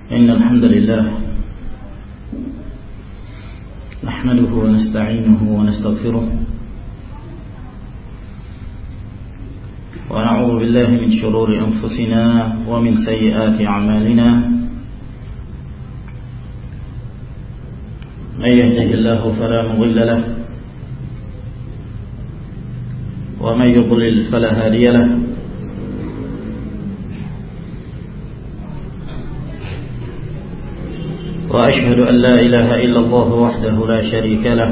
إن الحمد لله نحمده ونستعينه ونستغفره ونعوذ بالله من شرور أنفسنا ومن سيئات أعمالنا من يهده الله فلا مضل له ومن يضلل فلا هادي له وأشهد أن لا إله إلا الله وحده لا شريك له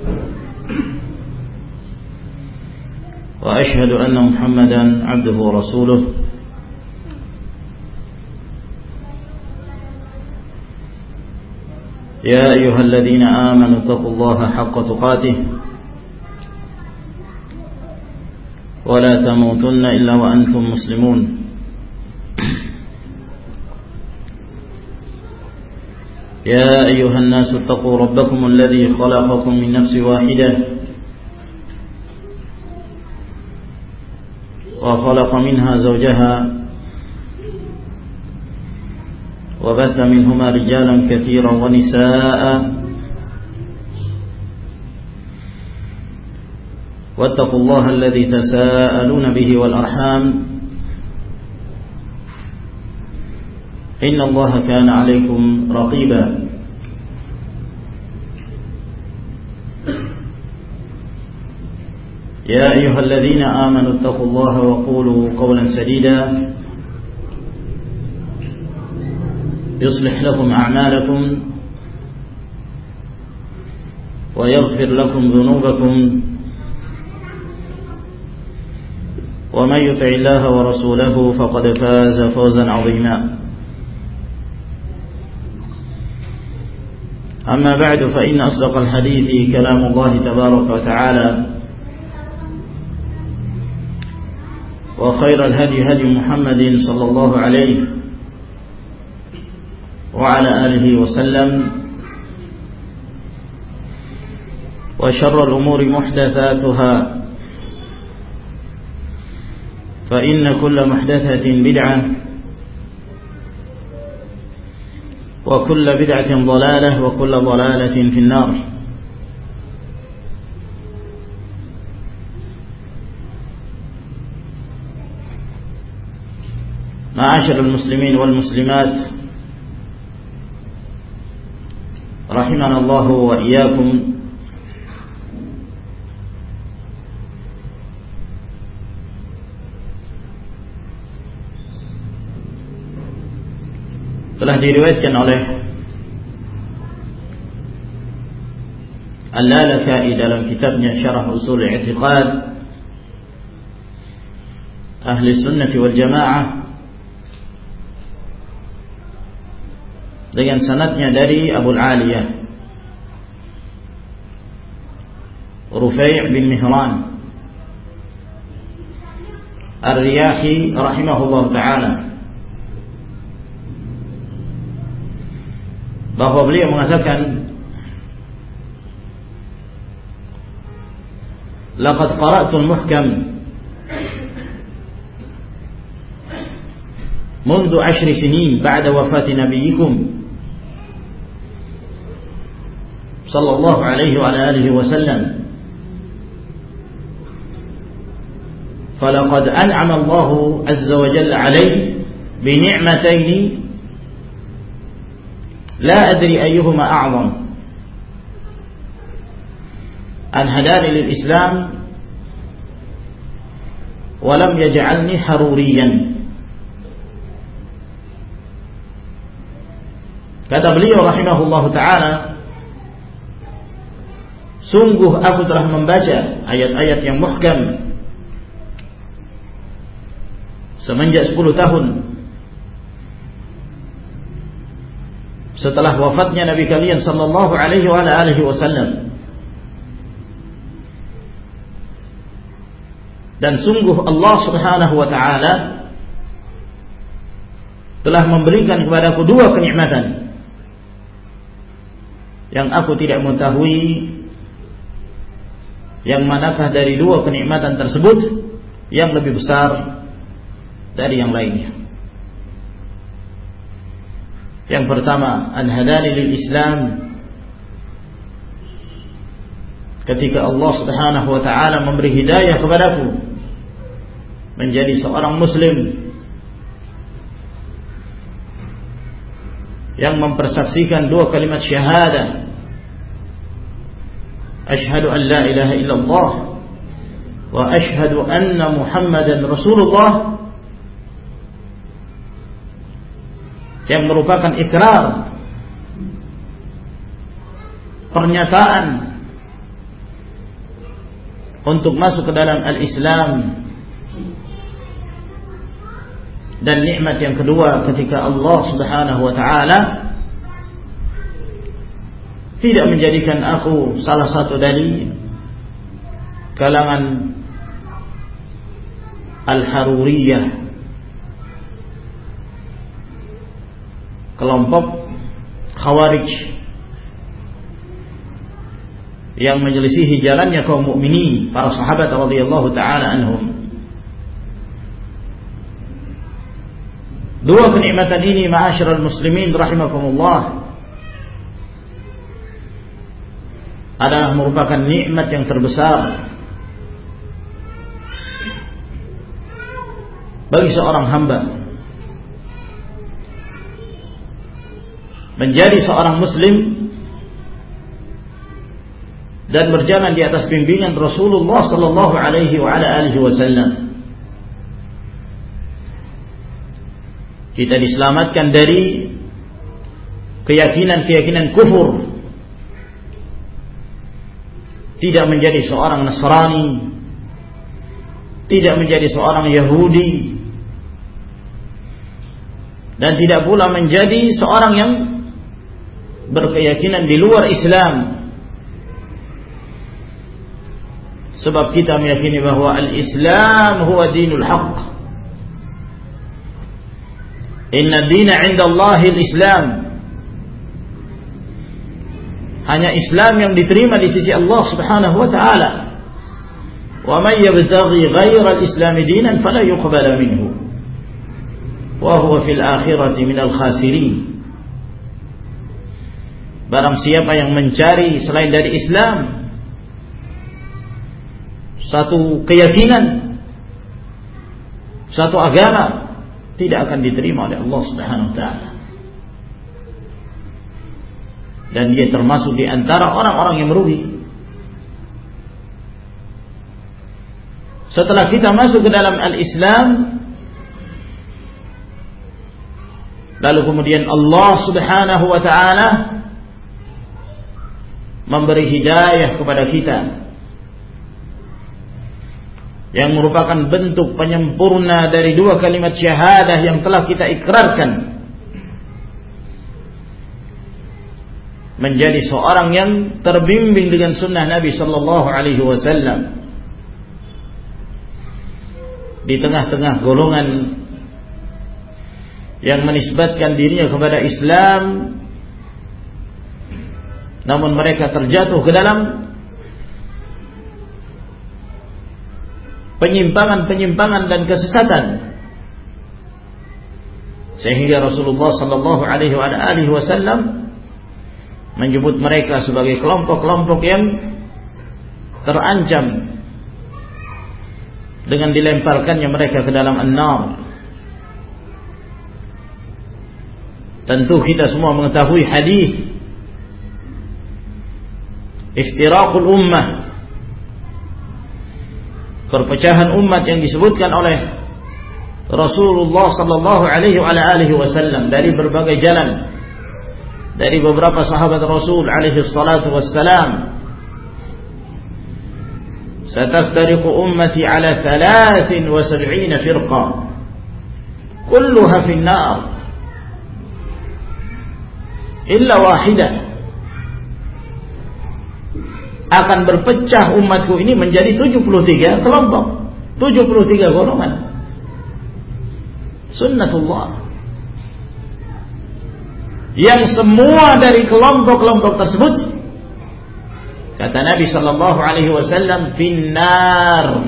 وأشهد أن محمدا عبده ورسوله يا أيها الذين آمنوا اتقوا الله حق تقاته ولا تموتن إلا وأنتم مسلمون يا أيها الناس اتقوا ربكم الذي خلقكم من نفس واحدة وخلق منها زوجها وبث منهما رجالا كثيرا ونساء واتقوا الله الذي تساءلون به والأرحام إن الله كان عليكم رقيبا يا أيها الذين آمنوا اتقوا الله وقولوا قولا سديدا يصلح لكم أعمالكم ويغفر لكم ذنوبكم ومن يطع الله ورسوله فقد فاز فوزا عظيما أما بعد فإن أصدق الحديث كلام الله تبارك وتعالى وخير الهدي هدي محمد صلى الله عليه وعلى آله وسلم وشر الأمور محدثاتها فإن كل محدثة بدعة وكل بدعة ضلالة وكل ضلالة في النار. معاشر المسلمين والمسلمات رحمنا الله وإياكم. Telah diriwayatkan oleh Al-Lalaka'i dalam kitabnya Syarah Usul I'tiqad Ahli Sunnah wal Jamaah dengan sanadnya dari Abu Al-Aliyah Rufai' bin Mihran Ar-Riyahi rahimahullah ta'ala, bahwa beliau mengatakan, laqad qara'tu al-muhkam منذ 10 سنين بعد وفاة نبيكم صلى الله عليه وعلى آله وسلم فلقد أنعم الله عز وجل علي بنعمتين لا أدري أيهما أعظم أن هداني للإسلام ولم يجعلني حروريا. Kata beliau rahimahullahu ta'ala, sungguh aku telah membaca ayat-ayat yang muhkam semenjak 10 tahun setelah wafatnya Nabi kalian sallallahu alaihi wa alihi wasallam, dan sungguh Allah subhanahu wa ta'ala telah memberikan kepadaku 2 kenikmatan yang aku tidak mengetahui yang manakah dari 2 kenikmatan tersebut yang lebih besar dari yang lainnya. Yang pertama, an hadani lil Islam, ketika Allah Subhanahu wa taala memberi hidayah kepadaku menjadi seorang muslim yang mempersaksikan dua kalimat syahadah, asyhadu an la ilaha illallah wa asyhadu anna Muhammadan Rasulullah, yang merupakan ikrar, pernyataan untuk masuk ke dalam al-Islam. Dan nikmat yang kedua, ketika Allah Subhanahu wa taala tidak menjadikan aku salah satu dari kalangan al-Haruriyah, kelompok Khawarij yang menyelisihi jalannya kaum mukminin, para sahabat radhiyallahu taala anhum. Dua kenikmatan ini, ma'asyiral muslimin rahimakumullah, adalah merupakan nikmat yang terbesar bagi seorang hamba. Menjadi seorang muslim dan berjalan di atas bimbingan Rasulullah sallallahu alaihi wa ala alihi wasallam. Kita diselamatkan dari keyakinan-keyakinan kufur. Tidak menjadi seorang Nasrani, tidak menjadi seorang Yahudi, dan tidak pula menjadi seorang yang berkeyakinan di luar Islam. Sebab kita meyakini bahwa al-Islam huwa dinul haqq. Inna dina 'inda Allahil Islam. Hanya Islam yang diterima di sisi Allah Subhanahu wa taala. Wa may yabtaghi ghayra al-Islam dinan fala yuqbala minhu wa huwa fil akhirati minal khasirin. Barang siapa yang mencari selain dari Islam satu keyakinan, satu agama, tidak akan diterima oleh Allah Subhanahu wa taala. Dan dia termasuk di antara orang-orang yang merugi. Setelah kita masuk ke dalam al-Islam, lalu kemudian Allah Subhanahu wa taala memberi hidayah kepada kita, yang merupakan bentuk penyempurna dari dua kalimat syahadah yang telah kita ikrarkan, menjadi seorang yang terbimbing dengan sunnah Nabi sallallahu alaihi wasallam di tengah-tengah golongan yang menisbatkan dirinya kepada Islam, namun mereka terjatuh ke dalam penyimpangan-penyimpangan dan kesesatan, sehingga Rasulullah sallallahu alaihi wasallam menyebut mereka sebagai kelompok-kelompok yang terancam dengan dilemparkannya mereka ke dalam an-nar. Tentu kita semua mengetahui hadis iftiraqul ummah, perpecahan umat yang disebutkan oleh Rasulullah sallallahu alaihi wasallam dari berbagai jalan, dari beberapa sahabat Rasul alaihi salatu wassalam. Sataftariqu ummati ala 73 firqa kulluha fin nar illa wahidah. Akan berpecah umatku ini menjadi 73 kelompok, 73 golongan. Sunnatullah, yang semua dari kelompok-kelompok tersebut, kata Nabi sallallahu alaihi wasallam, finnar,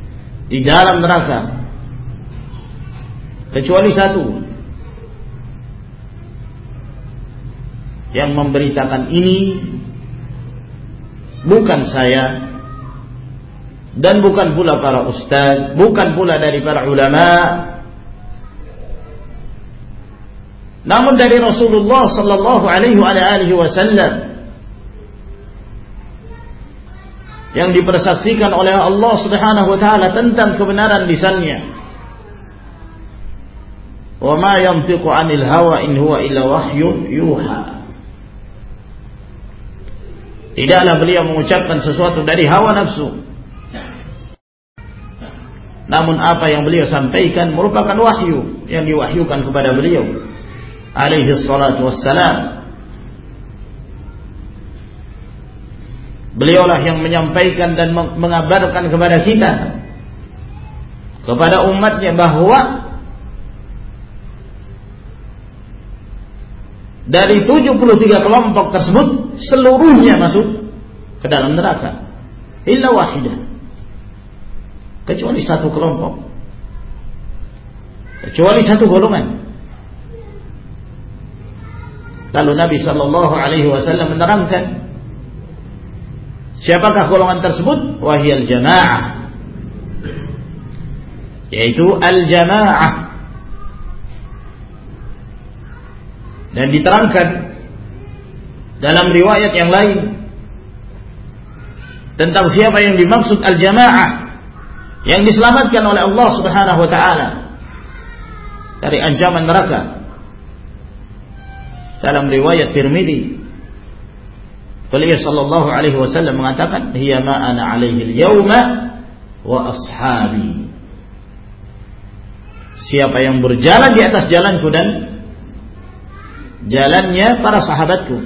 di dalam neraka, kecuali satu, yang memberitakan ini bukan saya dan bukan pula para ustaz, bukan pula dari para ulama, namun dari Rasulullah sallallahu alaihi wasallam yang dipersaksikan oleh Allah Subhanahu wa taala tentang kebenaran lisannya. Wa ma yantiqu 'anil hawa in huwa illa wahyun yuha. Tidaklah beliau mengucapkan sesuatu dari hawa nafsu, namun apa yang beliau sampaikan merupakan wahyu yang diwahyukan kepada beliau alaihi salatu wassalam. Beliaulah yang menyampaikan dan mengabarkan kepada kita, kepada umatnya, bahwa dari 73 kelompok tersebut seluruhnya masuk ke dalam neraka illa wahidah, kecuali satu kelompok, kecuali satu golongan. Lalu Nabi sallallahu alaihi wasallam menerangkan siapakah golongan tersebut? Wahiyal jamaah, yaitu al-jamaah. Dan diterangkan dalam riwayat yang lain tentang siapa yang dimaksud al-jamaah yang diselamatkan oleh Allah Subhanahu wa taala dari ancaman neraka. Dalam riwayat Tirmidzi, beliau sallallahu alaihi wasallam mengatakan, "Hiya ma ana alaihi al-yauma wa ashabi." Siapa yang berjalan di atas jalanku dan jalannya para sahabatku.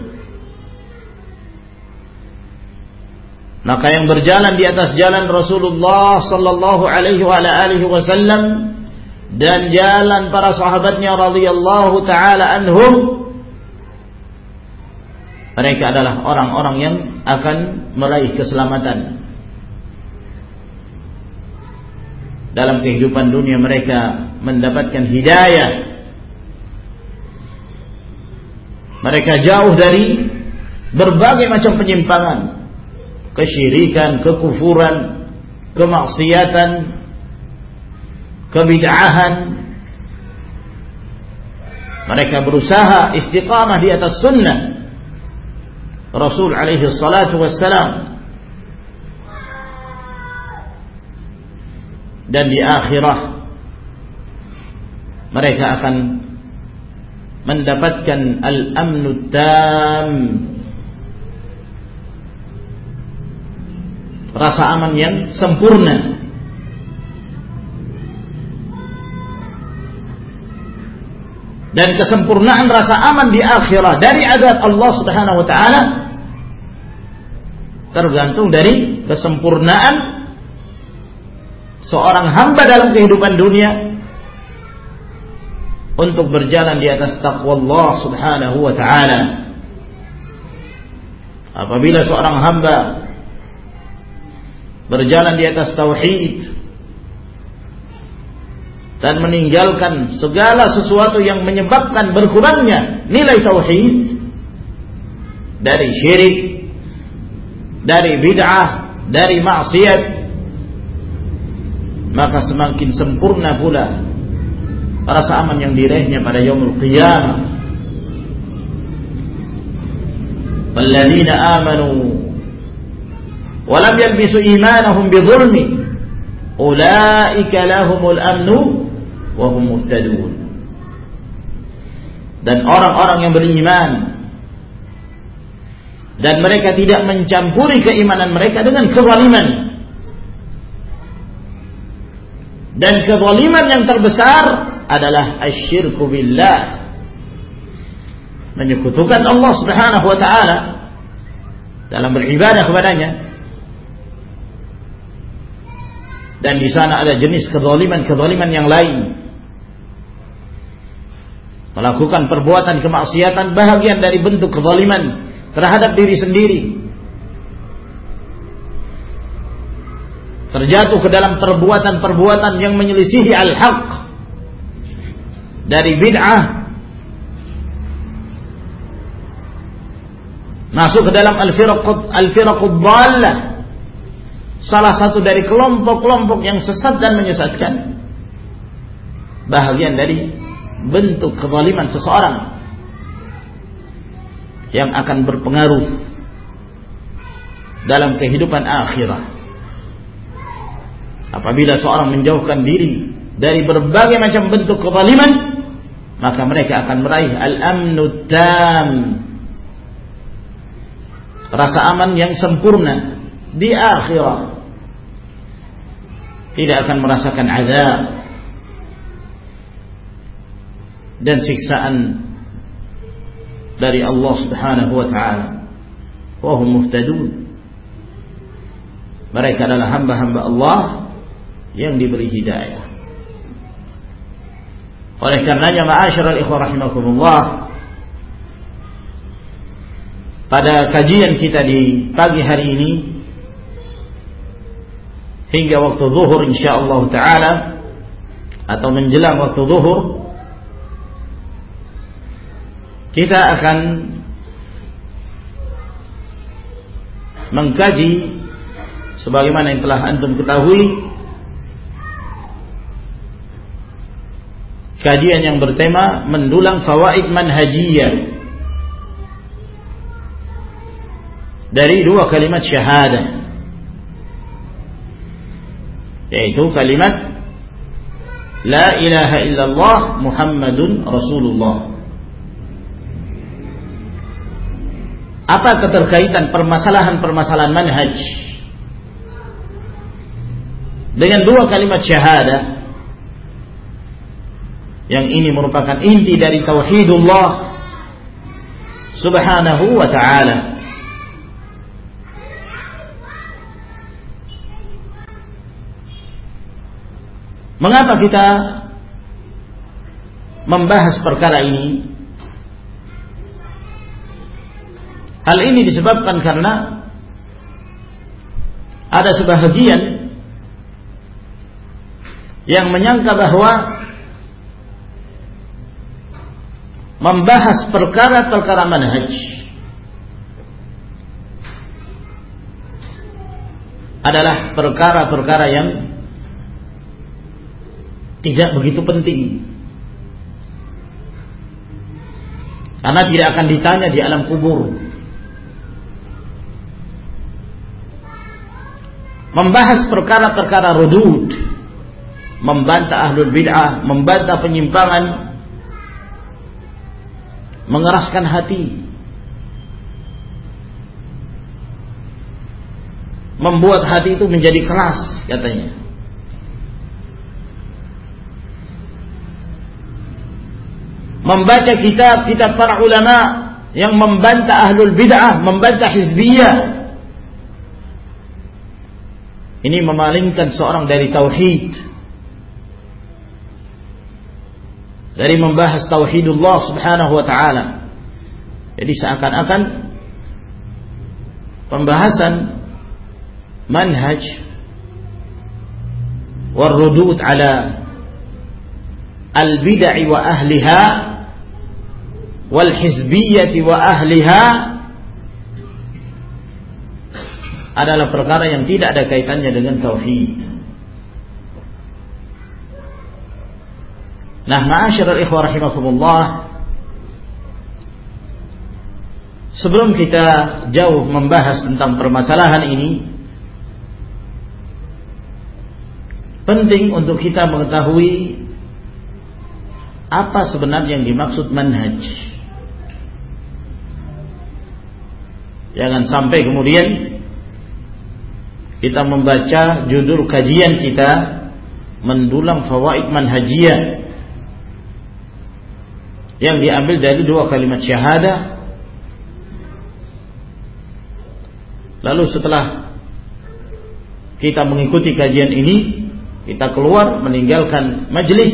Maka yang berjalan di atas jalan Rasulullah sallallahu alaihi wasallam dan jalan para sahabatnya radhiyallahu taala anhum, mereka adalah orang-orang yang akan meraih keselamatan. Dalam kehidupan dunia mereka mendapatkan hidayah. Mereka jauh dari berbagai macam penyimpangan, kesyirikan, kekufuran, kemaksiatan, kebid'ahan. Mereka berusaha istiqamah di atas sunnah Rasul alaihi salatu wassalam. Dan di akhirah mereka akan mendapatkan al-amnu tam, rasa aman yang sempurna. Dan kesempurnaan rasa aman di akhirat dari azab Allah Subhanahu wa taala tergantung dari kesempurnaan seorang hamba dalam kehidupan dunia untuk berjalan di atas taqwa Allah Subhanahu wa taala. Apabila seorang hamba berjalan di atas tauhid dan meninggalkan segala sesuatu yang menyebabkan berkurangnya nilai tauhid, dari syirik, dari bid'ah, dari maksiat, maka semakin sempurna pula rasa aman yang diraihnya pada yaumul qiyamah. Walladzina amanu wa lam yalbisu imanahum bidzulmin ulaika lahumul amnu wa hum muhtadun. Dan orang-orang yang beriman dan mereka tidak mencampuri keimanan mereka dengan kezaliman. Dan kezaliman yang terbesar adalah asyirku billah, menyekutukan Allah Subhanahu wa taala dalam beribadah kepadanya. Dan di sana ada jenis kezaliman yang lain. Melakukan perbuatan kemaksiatan bahagian dari bentuk kezaliman terhadap diri sendiri. Terjatuh ke dalam perbuatan-perbuatan yang menyelisihi al-haq, dari bid'ah, masuk ke dalam al-firaqud dhallah, salah satu dari kelompok-kelompok yang sesat dan menyesatkan, bahagian dari bentuk kezaliman seseorang yang akan berpengaruh dalam kehidupan akhirat. Apabila seorang menjauhkan diri dari berbagai macam bentuk kezaliman, maka mereka akan meraih al-amnu tam, rasa aman yang sempurna di akhirat. Tidak akan merasakan azab dan siksaan dari Allah Subhanahu wa ta'ala. Wa hum muhtadun. Mereka adalah hamba-hamba Allah yang diberi hidayah. Oleh karenanya, ma'asyiral ikhwah rahimakumullah, pada kajian kita di pagi hari ini hingga waktu zuhur insyaallah taala, atau menjelang waktu zuhur, kita akan mengkaji sebagaimana yang telah antum ketahui, kajian yang bertema mendulang fawaid manhajiyah dari dua kalimat syahadah, yaitu kalimat la ilaha illallah Muhammadun Rasulullah. Apa keterkaitan permasalahan-permasalahan manhaj dengan dua kalimat syahadah yang ini merupakan inti dari tauhidullah subhanahu wa ta'ala? Mengapa kita membahas perkara ini? Hal ini disebabkan karena ada sebahagian yang menyangka bahwa membahas perkara-perkara manhaj adalah perkara-perkara yang tidak begitu penting, karena tidak akan ditanya di alam kubur. Membahas perkara-perkara rudud, membantah ahlul bid'ah, membantah penyimpangan, mengeraskan hati, membuat hati itu menjadi keras, katanya. Membaca kitab-kitab para ulama yang membantah ahlul bid'ah, membantah hizbiyah, ini memalingkan seorang dari tauhid, dari membahas tauhidullah subhanahu wa ta'ala. Jadi seakan-akan pembahasan manhaj warrudud ala al-bid'ah wa ahliha wal hizbiyyah wa ahliha adalah perkara yang tidak ada kaitannya dengan tauhid. Nah, ma'asyiral ikhwah rahimakumullah, sebelum kita jauh membahas tentang permasalahan ini, penting untuk kita mengetahui apa sebenarnya yang dimaksud manhaj. Jangan sampai kemudian kita membaca judul kajian kita mendulang fawaid manhajiyah yang diambil dari dua kalimat syahadah, lalu setelah kita mengikuti kajian ini, kita keluar meninggalkan majelis.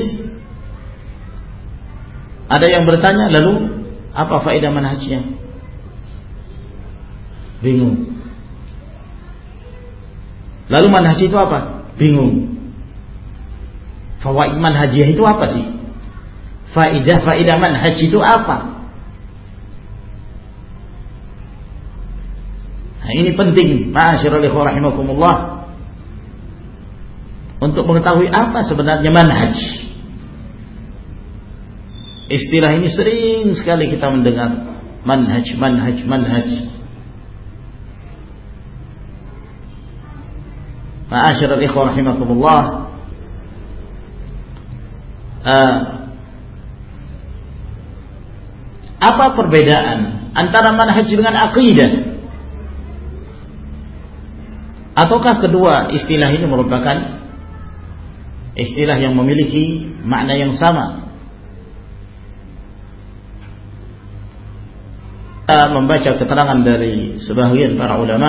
Ada yang bertanya, lalu apa faedah manhajnya? Bingung. Lalu manhaj itu apa? Bingung. Fawaid manhajiyah itu apa sih? Faedah manhaj itu apa? Nah, ini penting, ma'asyiral ikhwah rahimakumullah, untuk mengetahui apa sebenarnya manhaj. Istilah ini sering sekali kita mendengar, manhaj. Ma'asyiral ikhwah rahimakumullah, apa perbedaan antara manhaj dengan aqidah? Ataukah kedua istilah ini merupakan istilah yang memiliki makna yang sama? Kita membaca keterangan dari sebahagian para ulama.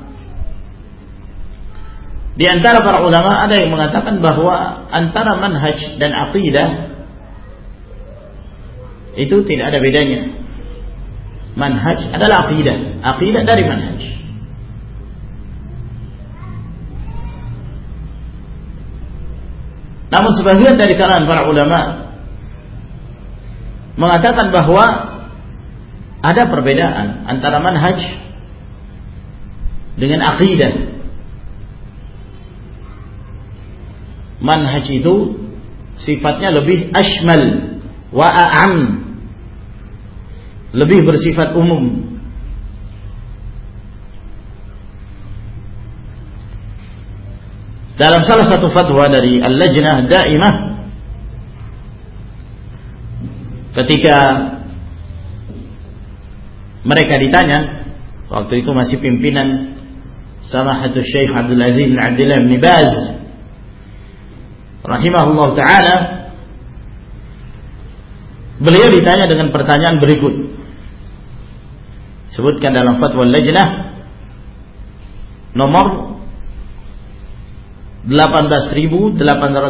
Di antara para ulama ada yang mengatakan bahwa antara manhaj dan aqidah itu tidak ada bedanya. Manhaj adalah aqidah, aqidah dari manhaj. Namun sebagian dari kalangan para ulama mengatakan bahwa ada perbedaan antara manhaj dengan aqidah. Manhaj itu sifatnya lebih ashmal wa a'am, lebih bersifat umum. Dalam salah satu fatwa dari Al-Lajnah Daimah, ketika mereka ditanya, waktu itu masih pimpinan Samahatul Syekh Abdul Aziz bin Abdullah bin Baz rahimahullah ta'ala, beliau ditanya dengan pertanyaan berikut. Sebutkan dalam fatwa Al-Lajnah nomor 18.870.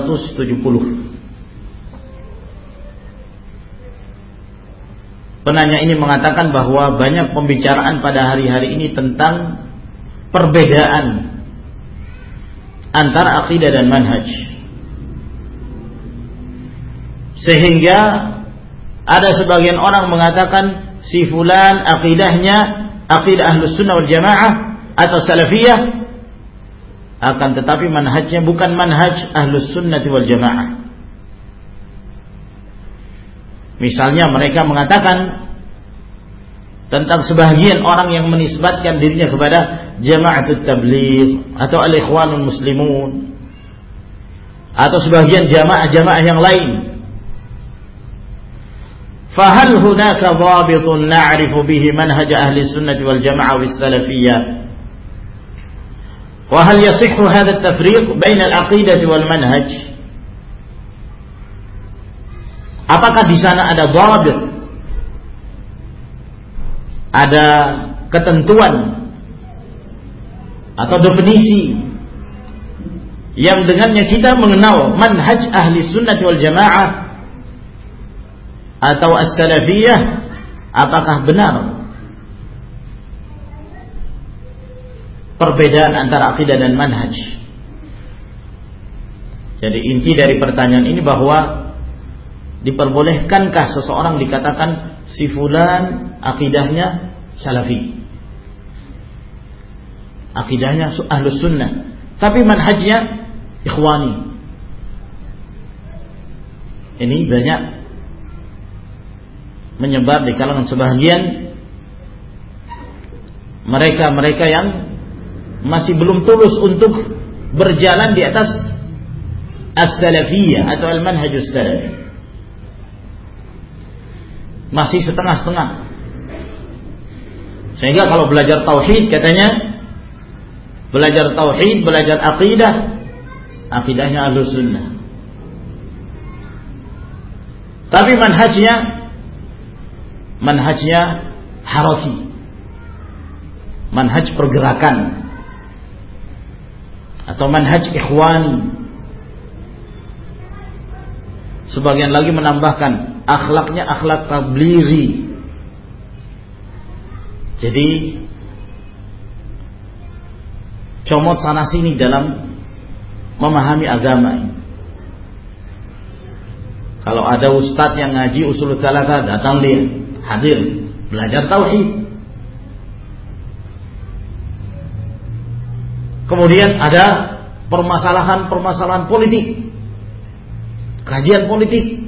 Penanya ini mengatakan bahwa banyak pembicaraan pada hari-hari ini tentang perbedaan antara akidah dan manhaj, sehingga ada sebagian orang mengatakan si fulan akidahnya akidah Ahlus Sunnah wal Jamaah atau Salafiyah, akan tetapi manhajnya bukan manhaj Ahlus Sunnah wal Jamaah. Misalnya mereka mengatakan tentang sebagian orang yang menisbatkan dirinya kepada Jama'atut Tabligh atau Al-Ikhwanul Muslimun atau sebagian jamaah-jamaah yang lain. Fahal hunaka dhabitun na'rifu bihi manhaj ahli sunnah wal jamaah was salafiyyah? Wa hal yasihhu hadha at-tafriq bain al-aqidah wal manhaj? Apakah di sana ada dhabit, ada ketentuan atau definisi yang dengannya kita mengenal manhaj ahli sunnah wal jamaah atau as-salafiyah? Apakah benar perbedaan antara akidah dan manhaj? Jadi inti dari pertanyaan ini bahwa diperbolehkankah seseorang dikatakan si fulan akidahnya salafi, akidahnya ahlus sunnah, tapi manhajnya ikhwani? Ini banyak menyebar di kalangan sebagian mereka yang masih belum tulus untuk berjalan di atas as-salafiyah atau al-manhajus salafi, masih setengah-setengah. Sehingga kalau belajar tauhid, katanya belajar tauhid, belajar aqidah, akidahnya Ahlus Sunnah, tapi manhajnya haraki, manhaj pergerakan, atau manhaj ikhwani. Sebagian lagi menambahkan akhlaknya akhlak tablighi. Jadi comot sana sini dalam memahami agama. Kalau ada ustadz yang ngaji usul tsalatsa, datang dia, hadir, belajar tauhid. Kemudian ada permasalahan-permasalahan politik, kajian politik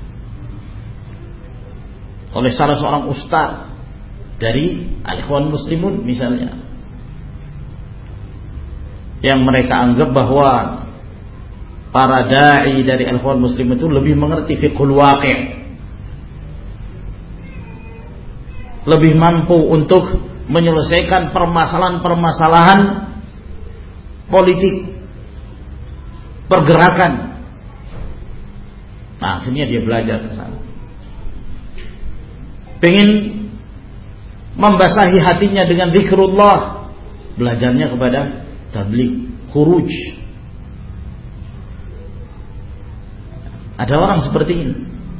oleh salah seorang ustaz dari Al-Ikhwan Muslimun misalnya, yang mereka anggap bahwa para da'i dari Al-Ikhwan Muslimun itu lebih mengerti fiqhul waqi', lebih mampu untuk menyelesaikan permasalahan-permasalahan politik, pergerakan. Nah, akhirnya dia belajar ke sana, pengen membasahi hatinya dengan zikrullah, belajarnya kepada tabligh, khuruj. Ada orang seperti ini.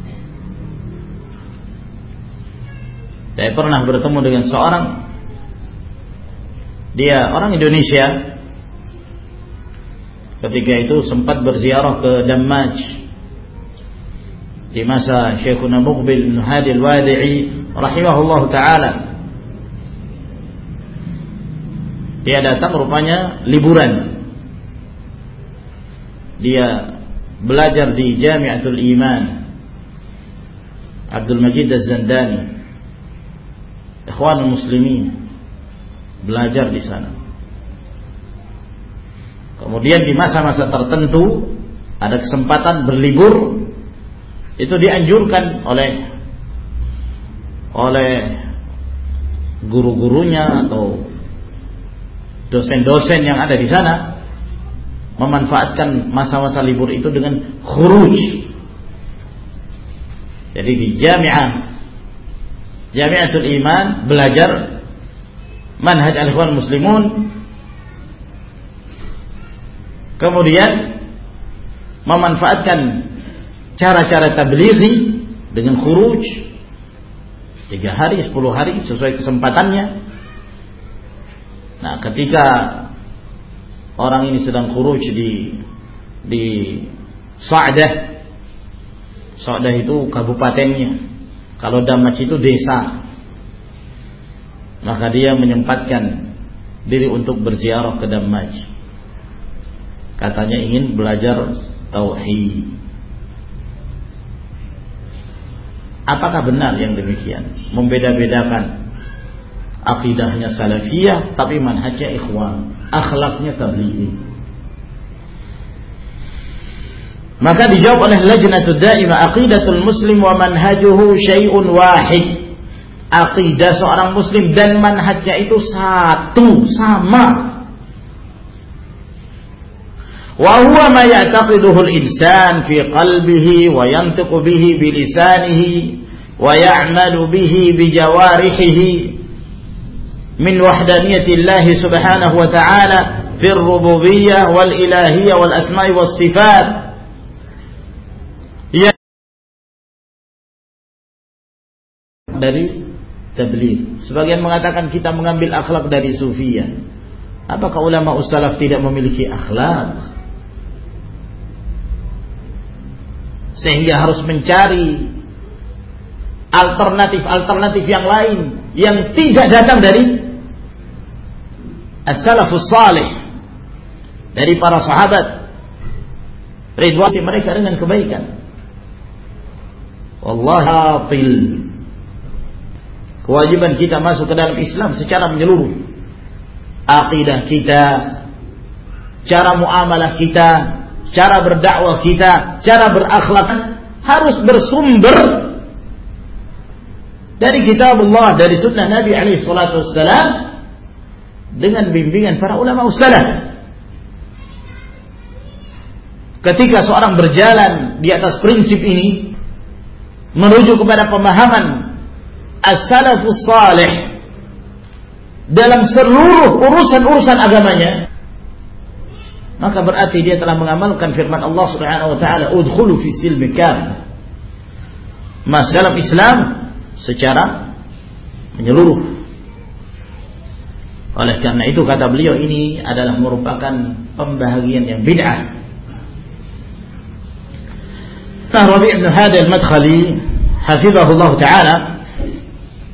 Saya pernah bertemu dengan seorang, dia orang Indonesia, ketika itu sempat berziarah ke Dammaj di masa Syekhuna Muqbil bin Hadi Al-Wadi'i rahimahullah ta'ala. Dia datang rupanya liburan. Dia belajar di Jami'atul Iman Abdul Majid Az-Zandani, Ikhwanul Muslimin, belajar di sana. Kemudian di masa-masa tertentu ada kesempatan berlibur, itu dianjurkan oleh guru-gurunya atau dosen-dosen yang ada di sana memanfaatkan masa-masa libur itu dengan khuruj. Jadi di Jami'atul Iman belajar manhaj Al-Ikhwan Muslimun, kemudian memanfaatkan cara-cara tablighi dengan khuruj 3 hari, 10 hari sesuai kesempatannya. Nah, ketika orang ini sedang khuruj di Sa'dah. Sa'dah itu kabupatennya. Kalau Dammaj itu desa. Maka dia menyempatkan diri untuk berziarah ke Dammaj. Katanya ingin belajar tauhid. Apakah benar yang demikian? Membeda-bedakan akidahnya salafiyah tapi manhajnya ikhwan, akhlaknya tablighi. Maka dijawab oleh Lajnatud Daimah, aqidatul muslim wa manhajuhu syai'un wahid. Aqidah seorang muslim dan manhajnya itu satu, sama. Wa huwa ma ya'taqiduhu al-insan fi qalbihi wa yantiqu bihi bi lisanihi wa ya'malu bihi bi jawarihihi min wahdaniyatillah subhanahu wa ta'ala fi ar-rububiyyah wal ilahiyyah wal asma'i was sifat. Dari tabligh. Sebagian mengatakan kita mengambil akhlak dari sufiyah. Apakah ulama ussalaf tidak memiliki akhlak sehingga harus mencari alternatif yang lain yang tidak datang dari as-salafus salih, dari para sahabat ridwan mereka dengan kebaikan? Wallahi batil. Kewajiban kita masuk ke dalam Islam secara menyeluruh. Akidah kita, cara muamalah kita, cara berdakwah kita, cara berakhlak harus bersumber dari kitab Allah, dari sunnah Nabi alaihi salatu wassalam, dengan bimbingan para ulama salaf. Ketika seorang berjalan di atas prinsip ini menuju kepada pemahaman as-salafus salih dalam seluruh urusan-urusan agamanya, maka berarti dia telah mengamalkan firman Allah Subhanahu wa taala, udkhulu fi silmi kafah. Masuk dalam Islam secara menyeluruh. Oleh karena itu kata beliau, ini adalah merupakan pembahagian yang bid'ah. Rabi' bin Hadi Al-Madkhali hafizahullah taala,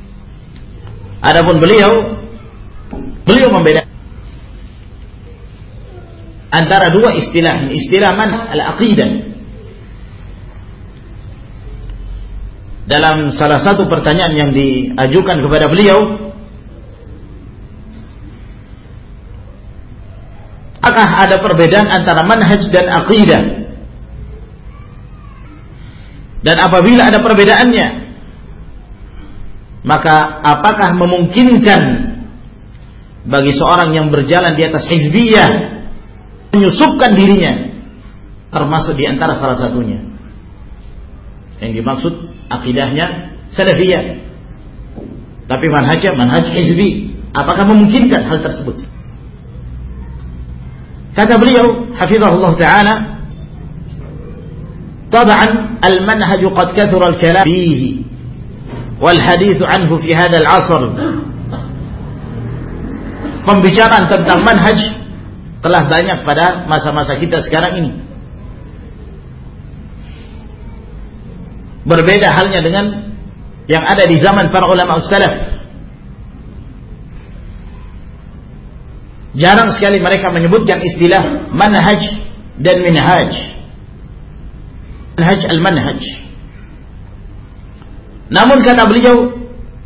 adapun beliau membedakan antara dua istilah, istilah manhaj al-aqidah. Dalam salah satu pertanyaan yang diajukan kepada beliau, apakah ada perbedaan antara manhaj dan aqidah? Dan apabila ada perbedaannya, maka apakah memungkinkan bagi seorang yang berjalan di atas hizbiyah menyusupkan dirinya termasuk di antara salah satunya? Yang dimaksud akidahnya salafiyah, tapi manhajnya manhaj hizbi. Apakah memungkinkan hal tersebut? Kata beliau hafizahullah ta'ala, طبعا المنهج قد كثر الكلام فيه والحديث عنه في هذا العصر. Pembicaraan tentang manhaj telah banyak pada masa-masa kita sekarang ini. Berbeda halnya dengan yang ada di zaman para ulama salaf. Jarang sekali mereka menyebutkan istilah manhaj dan minhaj. Manhaj al-manhaj. Namun kata beliau,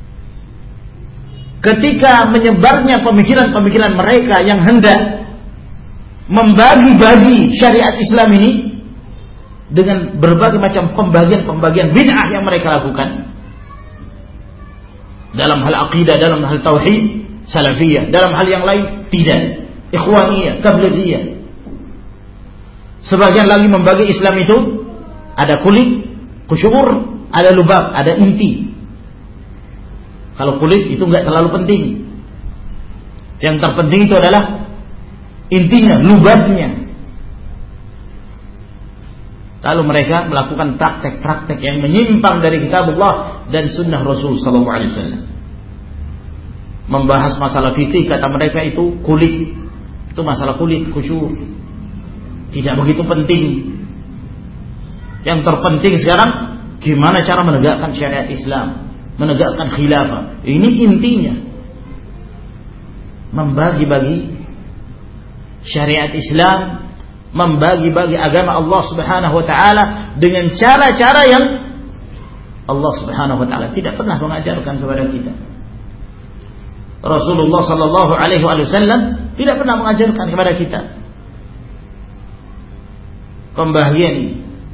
ketika menyebarnya pemikiran-pemikiran mereka yang hendak membagi-bagi syariat Islam ini dengan berbagai macam pembagian-pembagian bid'ah yang mereka lakukan dalam hal aqidah, dalam hal tauhid, salafiyah, dalam hal yang lain tidak, ikhwaniyah, tabligiyah. Sebagian lagi membagi Islam itu ada kulit, kusyur, ada lubab, ada inti. Kalau kulit itu enggak terlalu penting. Yang terpenting itu adalah intinya, lubabnya. Lalu mereka melakukan praktek-praktek yang menyimpang dari kitabullah dan sunnah Rasul sallallahu alaihi wasallam. Membahas masalah fikih, kata mereka itu kulit, itu masalah kulit, kusyur, tidak begitu penting. Yang terpenting sekarang gimana cara menegakkan syariat Islam, menegakkan khilafah. Ini intinya. Membagi-bagi syariat Islam, membagi-bagi agama Allah Subhanahu wa taala dengan cara-cara yang Allah Subhanahu wa taala tidak pernah mengajarkan kepada kita. Rasulullah sallallahu alaihi wasallam tidak pernah mengajarkan kepada kita pembagian ini.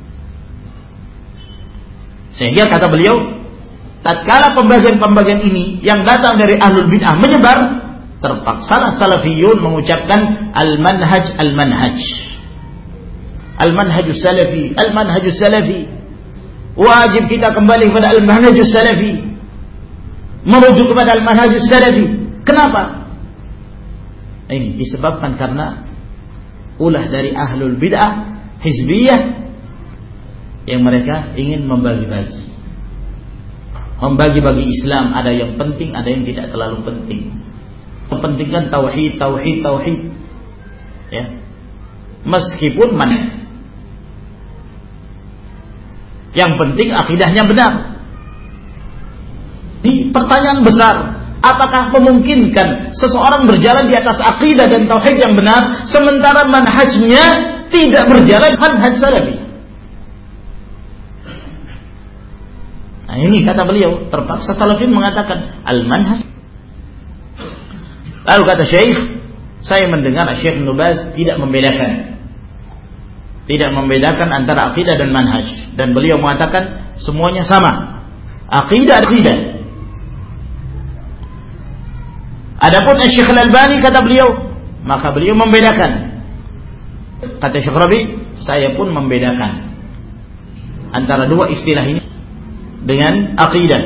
Sehingga kata beliau, tatkala pembagian-pembagian ini yang datang dari ahlul bid'ah menyebar, terpaksalah salafiyun mengucapkan al-manhaj al-manhaj. Al-manhajus salafi, al-manhajus salafi. Wajib kita kembali kepada al-manhajus salafi. Merujuk kepada al-manhajus salafi. Kenapa? Ini disebabkan karena ulah dari ahlul bid'ah hizbiyah yang mereka ingin membagi-bagi. Membagi-bagi Islam, ada yang penting, ada yang tidak terlalu penting. Kepentingan tauhid, tauhid, tauhid. Ya. Meskipun mana? Yang penting akidahnya benar. Ini pertanyaan besar. Apakah memungkinkan seseorang berjalan di atas akidah dan tauhid yang benar sementara manhajnya tidak berjalan manhaj salafi? Nah, ini kata beliau, terpaksa salafin mengatakan al-manhaj. Lalu kata Syekh, saya mendengar Syekh Ibnu Baz tidak membedakan antara akidah dan manhaj, dan beliau mengatakan semuanya sama, akidah. Adapun Syekh Al-Albani kata beliau, maka beliau membedakan. Kata Syekh Rabi, saya pun membedakan antara dua istilah ini dengan aqidah.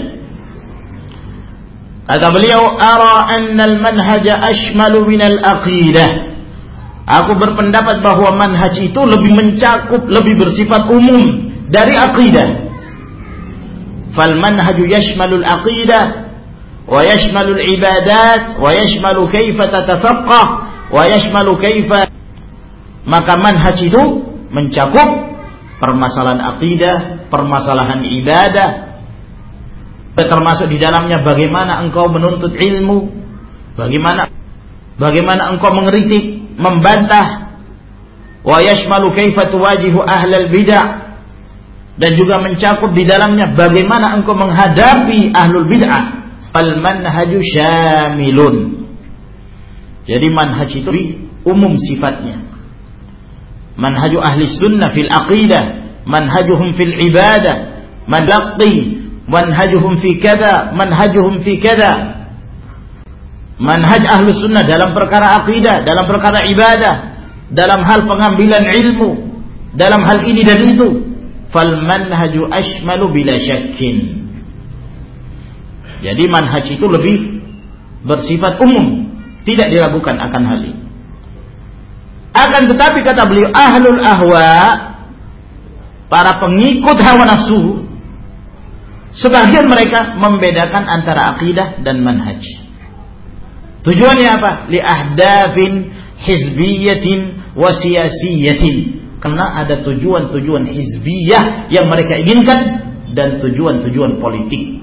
Kata beliau, ara anna al-manhaja ashmalu min al-aqidah. Aku berpendapat bahwa manhaj itu lebih mencakup, lebih bersifat umum dari aqidah. Fal manhaju yashmalu al-aqidah wa yashmalu al-ibadat wa yashmalu kaifa tatafaqqah wa yashmalu kaifa. Maka manhaj itu mencakup permasalahan aqidah, permasalahan ibadah, termasuk di dalamnya bagaimana engkau menuntut ilmu, bagaimana engkau mengkritik, membantah, wa yashmalu kaifa tuwajihu ahlal bid'ah, dan juga mencakup di dalamnya bagaimana engkau menghadapi ahlul bid'ah. Fal manhaju syamilun. Jadi manhaj itu umum sifatnya. Manhaju ahli sunnah fil aqidah, manhajuhum fil ibadah, manlaqi, manhajuhum fi kada, manhajuhum fi kada. Manhaj ahli sunnah dalam perkara aqidah, dalam perkara ibadah, dalam hal pengambilan ilmu, dalam hal ini dan itu. Fal manhaju ashmalu bila syakkin. Jadi manhaj itu lebih bersifat umum, tidak diragukan akan hal ini. Akan tetapi kata beliau, ahlul ahwa, para pengikut hawa nafsu, sebagian mereka membedakan antara akidah dan manhaj. Tujuannya apa? Li ahdafin hizbiyatin wa siyasiyatin. Karena ada tujuan-tujuan hizbiyah yang mereka inginkan dan tujuan-tujuan politik.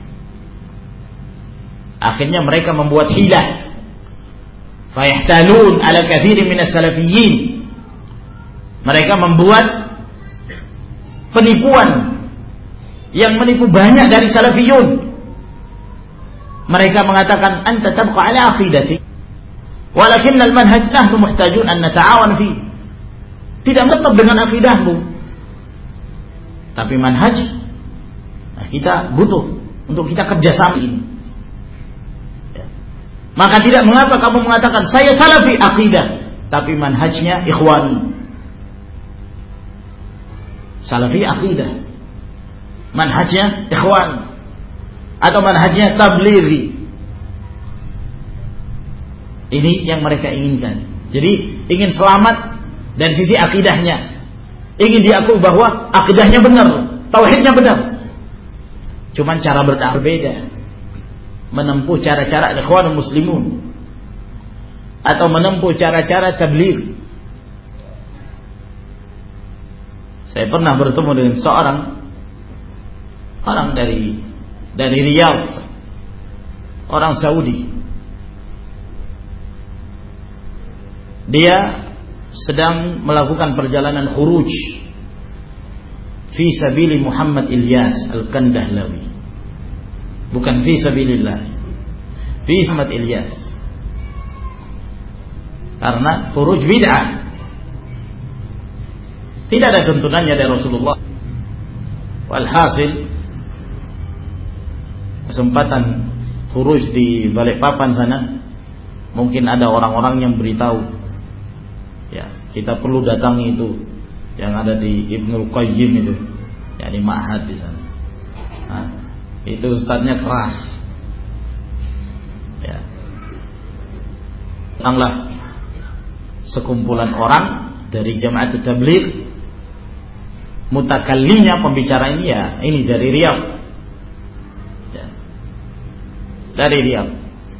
Akhirnya mereka membuat hilah. Fayahtalun ala kathirin minas salafiyyin. Mereka membuat penipuan yang menipu banyak dari salafiyun. Mereka mengatakan anta tabqa ala aqidati walakin al-manhaj nahnu muhtajun an nata'awan fi. Tidak tetap dengan akidahmu, tapi manhaj kita butuh untuk kita kerjasama ini. Maka tidak mengapa kamu mengatakan saya salafi akidah, tapi manhajnya ikhwani. Salafi akidah, manhajnya ikhwani, atau manhajnya tablighi. Ini yang mereka inginkan. Jadi ingin selamat dari sisi akidahnya, ingin diakui bahwa akidahnya benar, tauhidnya benar. Cuman cara berbeda. Menempuh cara-cara ikhwanul muslimun atau menempuh cara-cara tabligh. Saya pernah bertemu dengan seorang orang dari Riyadh, orang Saudi. Dia sedang melakukan perjalanan khuruj fi sabili Muhammad Ilyas Al-Kandahlawi. Bukan fi sabilillah, fi Muhammad Ilyas. Karena khuruj bid'ah. Tidak ada tuntunannya dari Rasulullah. Walhasil kesempatan khuruj di Balikpapan sana, mungkin ada orang-orang yang beritahu, ya kita perlu datangi itu yang ada di Ibnul Qayyim itu, yakni ma'had di sana. Itu ustadznya keras. Ya. Datanglah sekumpulan orang dari Jamaat Tabligh. Mutakallimnya, pembicara ini ya, ini dari Riyadh. Ya. Dari Riyadh.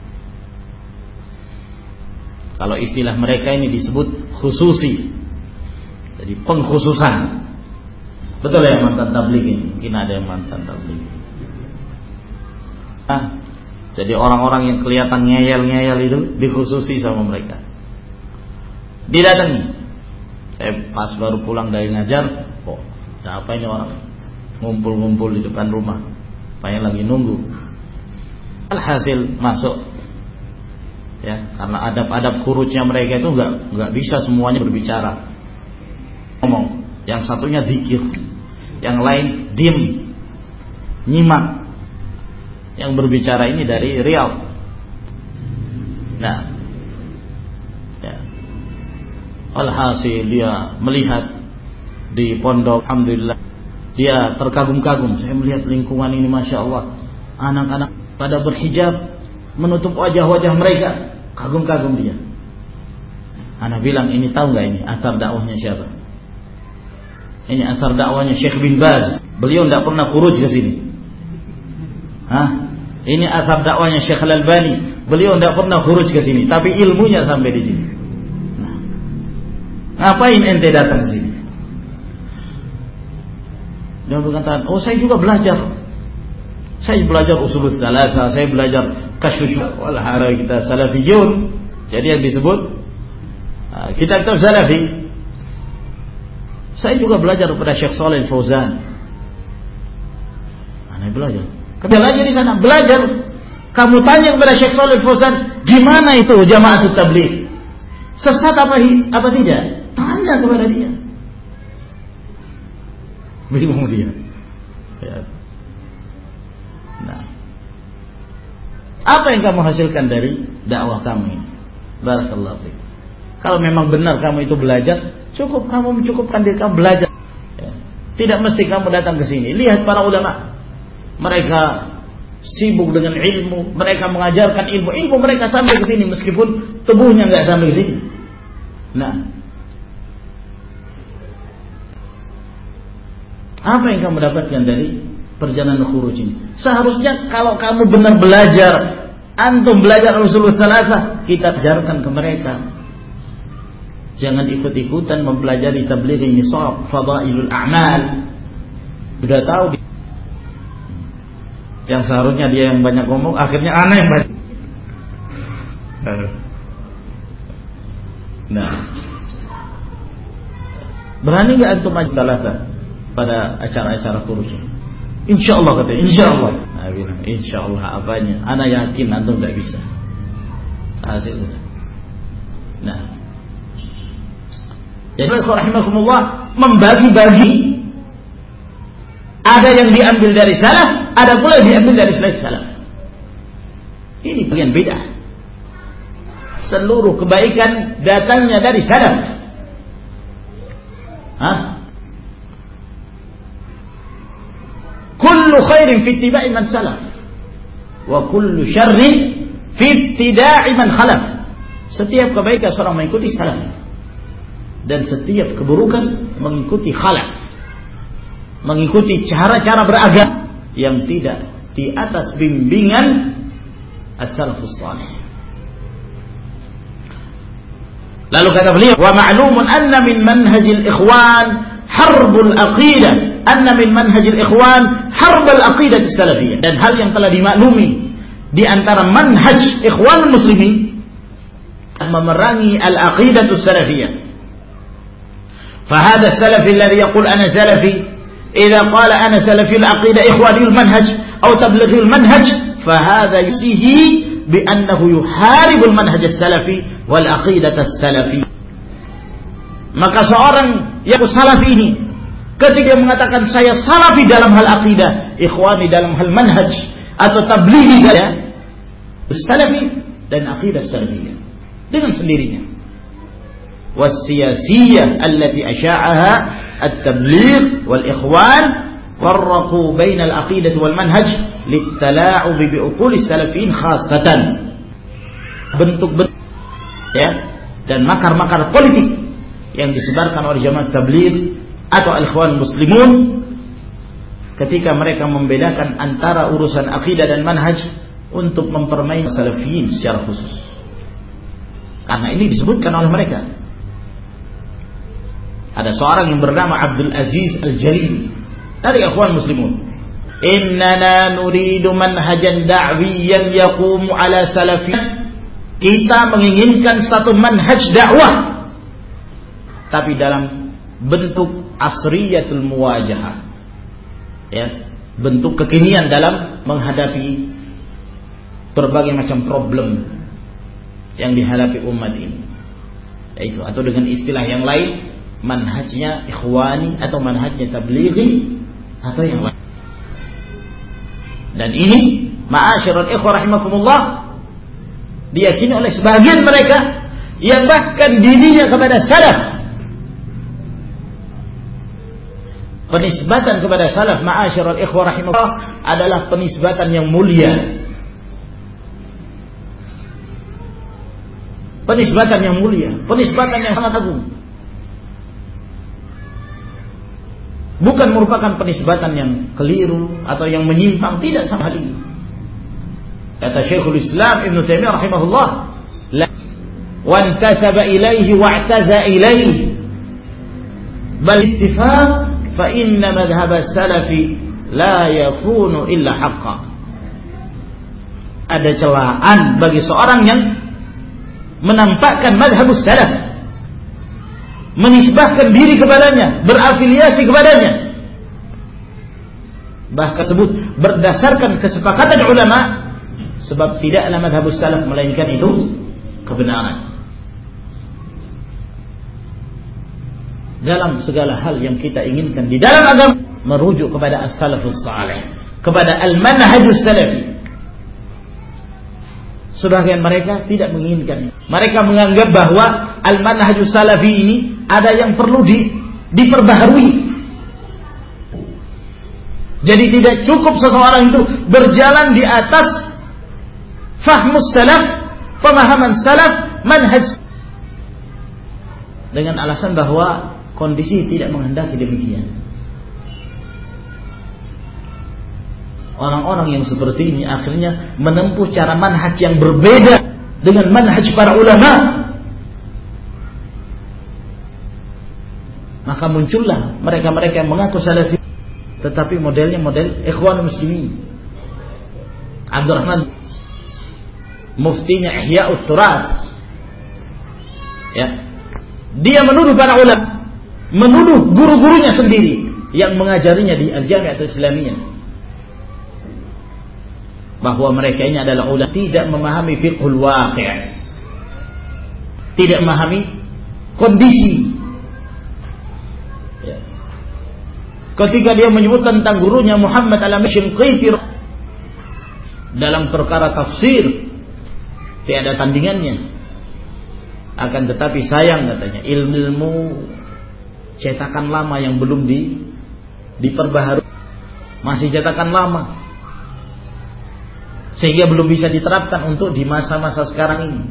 Kalau istilah mereka ini disebut khususi. Jadi pengkhususan. Betul ya mantan tabligh ini? Mungkin ada yang mantan tabligh. Jadi orang-orang yang kelihatan ngeyel-ngeyel itu dikhususi sama mereka. Didatangi. Saya pas baru pulang dari ngajar, kok siapa ini orang ngumpul-ngumpul di depan rumah, pengen lagi nunggu. Alhasil masuk. Ya, karena adab-adab khurujnya mereka itu enggak bisa semuanya berbicara. Ngomong, yang satunya zikir, yang lain diem, nyimak. Yang berbicara ini dari Riyadh. Nah, ya. Alhasil dia melihat di pondok, alhamdulillah dia terkagum-kagum. Saya melihat lingkungan ini, masya Allah, anak-anak pada berhijab menutup wajah-wajah mereka, kagum-kagum dia. Anak bilang, ini tahu nggak ini athar dakwahnya siapa? Ini athar dakwahnya Syekh bin Baz. Beliau tidak pernah khuruj ke sini. Ini athar dakwahnya Syekh Al-Albani. Beliau tidak pernah khuruj ke sini, tapi ilmunya sampai di sini. Nah, ngapain ente datang ke sini? Dia berkata, oh saya juga belajar. Saya belajar usul tsalatsa, saya belajar kasyuf wal hara, kita salafiyun. Jadi yang disebut kitab-kitab salafi. Saya juga belajar kepada Syekh Shalih Al-Fauzan. Ana belajar. Kerja lagi di sana, belajar. Kamu tanya kepada Syekh Shalih Al-Fauzan, gimana itu Jama'atut Tabligh? Sesat apa tidak? Tanya kepada dia. Bingung dia. Ya. Nah, apa yang kamu hasilkan dari dakwah kamu ini? Barakallahu fiik. Kalau memang benar kamu itu belajar, cukup kamu mencukupkan diri kamu belajar. Ya. Tidak mesti kamu datang ke sini. Lihat para ulama, mereka sibuk dengan ilmu, mereka mengajarkan ilmu mereka sampai ke sini meskipun tubuhnya nggak sampai ke sini. Nah, apa yang kamu dapatkan dari perjalanan khuruj ini? Seharusnya kalau kamu benar belajar, antum belajar usul tsalatsa, kita ajarkan ke mereka. Jangan ikut-ikutan mempelajari tabligh nisab, fadailul a'mal. Sudah tahu yang seharusnya dia yang banyak ngomong, akhirnya ana yang banyak. Nah, berani nggak antum maju tsalatsa pada acara-acara khuruj? Insyaallah katanya, insyaallah. Nah, bilang insyaallah apanya? Ana yakin antum tidak bisa. Asik udah. Nah, jadi rahimakumullah membagi-bagi. Ada yang diambil dari salaf, ada pula yang diambil dari selain salaf. Ini bagian bid'ah. Seluruh kebaikan datangnya dari salaf. Kullu khairin fi ittiba'i man salaf wa kullu syarrin fi ibtida'i man khalaf. Setiap kebaikan seorang mengikuti salaf, dan setiap keburukan mengikuti khalaf, mengikuti cara-cara beragama yang tidak di atas bimbingan as-salafus salih. Lalu kata beliau, wa ma'lumun anna min manhajil ikhwan harbul aqidah, anna min manhajil ikhwan harbul aqidah as-salafiyah. Dan hal yang telah dimaklumi di antara manhaj ikhwan muslimin, memerangi al-aqidah as-salafiyah. Fa hadha as-salafi alladhi yaqul ana salafi, idza qala ana salafi al-aqidah ikhwani al-manhaj aw tablighi al-manhaj, fa hadha yusihi بأنه يحارب المنهج السلفي والعقيدة السلفي. Maka seorang yang salafi ini ketika mengatakan saya salafi dalam hal akidah, ikhwani dalam hal manhaj atau tablighi dalam salafi dan akidah salafiyah dengan sendirinya. Wasiyasiyah allati asya'aha at-tabligh wal ikhwan farraqu baina al-aqidah wal manhaj litala'ub bi uqul salafin khassatan. Bentuk-bentuk ya dan makar-makar politik yang disebarkan oleh jamaah tabligh atau al-ikhwan muslimun ketika mereka membedakan antara urusan akidah dan manhaj untuk mempermainkan salafiyin secara khusus. Karena ini disebutkan oleh mereka. Ada seorang yang bernama Abdul Aziz Al-Jalili dari ikhwan muslimun. Innana nuridu manhajan da'wiyan yaqumu ala salafiyah. Kita menginginkan satu manhaj dakwah tapi dalam bentuk asriyatul muwajahah, ya, bentuk kekinian dalam menghadapi berbagai macam problem yang dihadapi umat ini. Yaitu atau dengan istilah yang lain manhajnya ikhwani atau manhajnya tablighi atau yang lain. Dan ini ma'asyiral ikhwah rahimakumullah diyakini oleh sebagian mereka yang bahkan dirinya kepada salaf. Penisbatan kepada salaf ma'asyiral ikhwah rahimakumullah adalah penisbatan yang mulia. Penisbatan yang mulia, penisbatan yang sangat agung. Bukan merupakan penisbatan yang keliru atau yang menyimpang, tidak sama hal ini. Kata Syekhul Islam Ibn Taimiyah rahimahullah, wa intasaba ilaihi wa'taza ilaihi bal ittifaq fa inna madhhab as-salafi la yakunu illa haqqan. Ada celaan bagi seorang yang menampakkan madhhabus salaf, menisbahkan diri kepadanya, berafiliasi kepadanya. Bahkan sebut berdasarkan kesepakatan ulama, sebab tidaklah madhabus salaf melainkan itu kebenaran. Dalam segala hal yang kita inginkan di dalam agama, merujuk kepada as-salafus salih, kepada al-manhajus salafi. Sebagian mereka tidak menginginkan. Mereka menganggap bahwa al-manhajus salafi ini ada yang perlu diperbaharui. Jadi tidak cukup seseorang itu berjalan di atas fahmus salaf, pemahaman salaf, manhaj, dengan alasan bahwa kondisi tidak menghendaki demikian. Orang-orang yang seperti ini akhirnya menempuh cara manhaj yang berbeda dengan manhaj para ulama. Maka muncullah mereka-mereka yang mengaku salafi, tetapi modelnya model ikhwan muslimin. Abdurrahman muftinya Ihya'ut Turath, ya, dia menuduh para ulama, menuduh guru-gurunya sendiri yang mengajarinya di Al-Jami'atul Islamiyah, bahwa mereka ini adalah ulama tidak memahami fiqhul waqi', tidak memahami kondisi. Ya. Ketika dia menyebut tentang gurunya Muhammad al-Shinqiti dalam perkara tafsir, tiada tandingannya. Akan tetapi sayang katanya, ilmu cetakan lama yang belum diperbaharui, masih cetakan lama, sehingga belum bisa diterapkan untuk di masa-masa sekarang ini.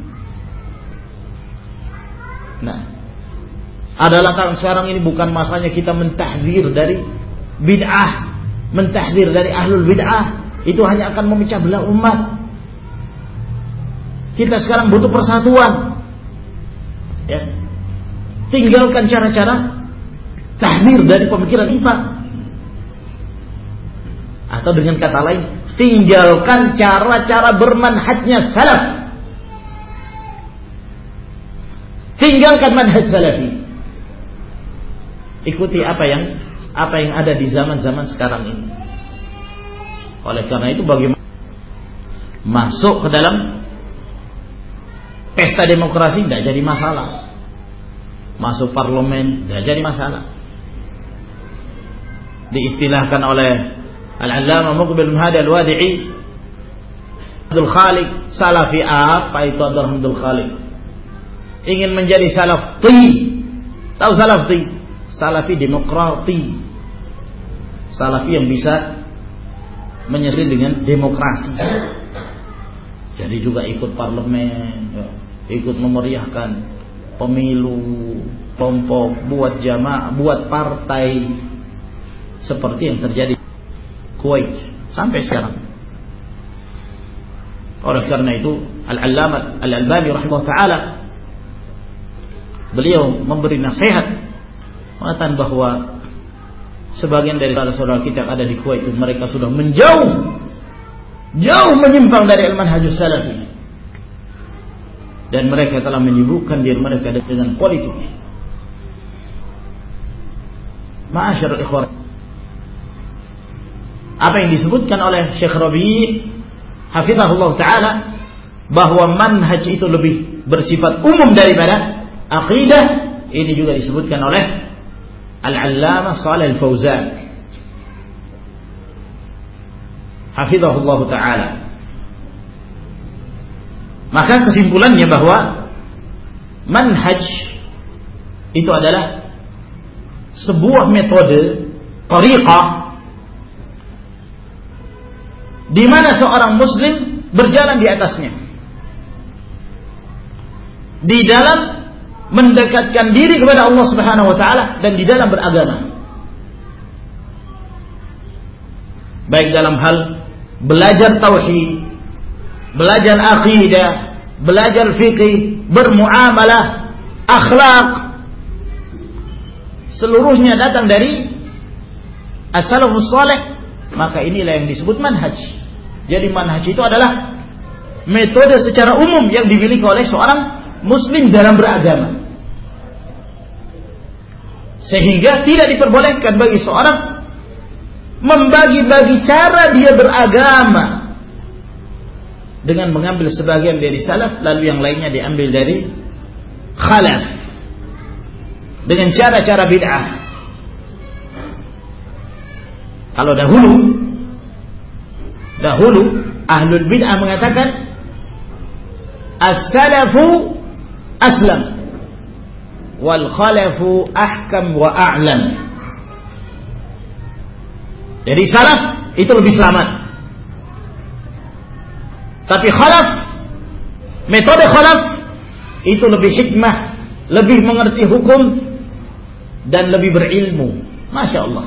Nah, adalah tahun sekarang ini bukan masanya kita mentahdzir dari bid'ah, mentahdzir dari ahlul bid'ah. Itu hanya akan memecah belah umat. Kita sekarang butuh persatuan, ya. Tinggalkan cara-cara tahdzir dari pemikiran imam, atau dengan kata lain, tinggalkan cara-cara bermanhajnya salaf. Tinggalkan manhaj salafi. Ikuti apa yang ada di zaman-zaman sekarang ini. Oleh karena itu, bagaimana masuk ke dalam pesta demokrasi tidak jadi masalah. Masuk parlemen tidak jadi masalah. Diistilahkan oleh Al-Allamah Muqbil bin Hadi Al-Wadi'i, Abdul Khaliq, salafi apa itu Abdul Khaliq? Ingin menjadi salafi. Tahu salafi? Salafi demokrati. Salafi yang bisa menyelesaikan dengan demokrasi. Jadi juga ikut parlemen, ikut memeriahkan pemilu, kelompok, buat jamaah, buat partai, seperti yang terjadi Kuwait sampai sekarang. Oleh karena itu, Al-Allamah Al-Albani rahimahullah taala, beliau memberi nasihat mengatakan bahwa sebagian dari saudara-saudara kita yang ada di Kuwait itu mereka sudah jauh menyimpang dari al-manhajus salafi, dan mereka telah menyibukkan diri mereka dengan politik. Ma'asyarul ikhwan, apa yang disebutkan oleh Syekh Rabi' hafizahullah ta'ala, bahwa manhaj itu lebih bersifat umum daripada aqidah, ini juga disebutkan oleh Al-Allamah Shalih Al-Fauzan hafizahullah ta'ala. Maka kesimpulannya bahwa manhaj itu adalah sebuah metode, tariqah, di mana seorang muslim berjalan di atasnya di dalam mendekatkan diri kepada Allah Subhanahu wa taala dan di dalam beragama, baik dalam hal belajar tauhid, belajar aqidah, belajar fikih, bermuamalah, akhlak, seluruhnya datang dari as-salafus salih. Maka inilah yang disebut manhaj. Jadi manhaj itu adalah metode secara umum yang dimiliki oleh seorang muslim dalam beragama. Sehingga tidak diperbolehkan bagi seorang membagi-bagi cara dia beragama dengan mengambil sebagian dari salaf lalu yang lainnya diambil dari khalaf dengan cara-cara bid'ah. Kalau dahulu ahlul bid'ah mengatakan as-salafu aslam wal khalafu ahkam wa a'lam. Jadi salaf itu lebih selamat. Tapi khalaf, metode khalaf itu lebih hikmah, lebih mengerti hukum dan lebih berilmu. Masya Allah.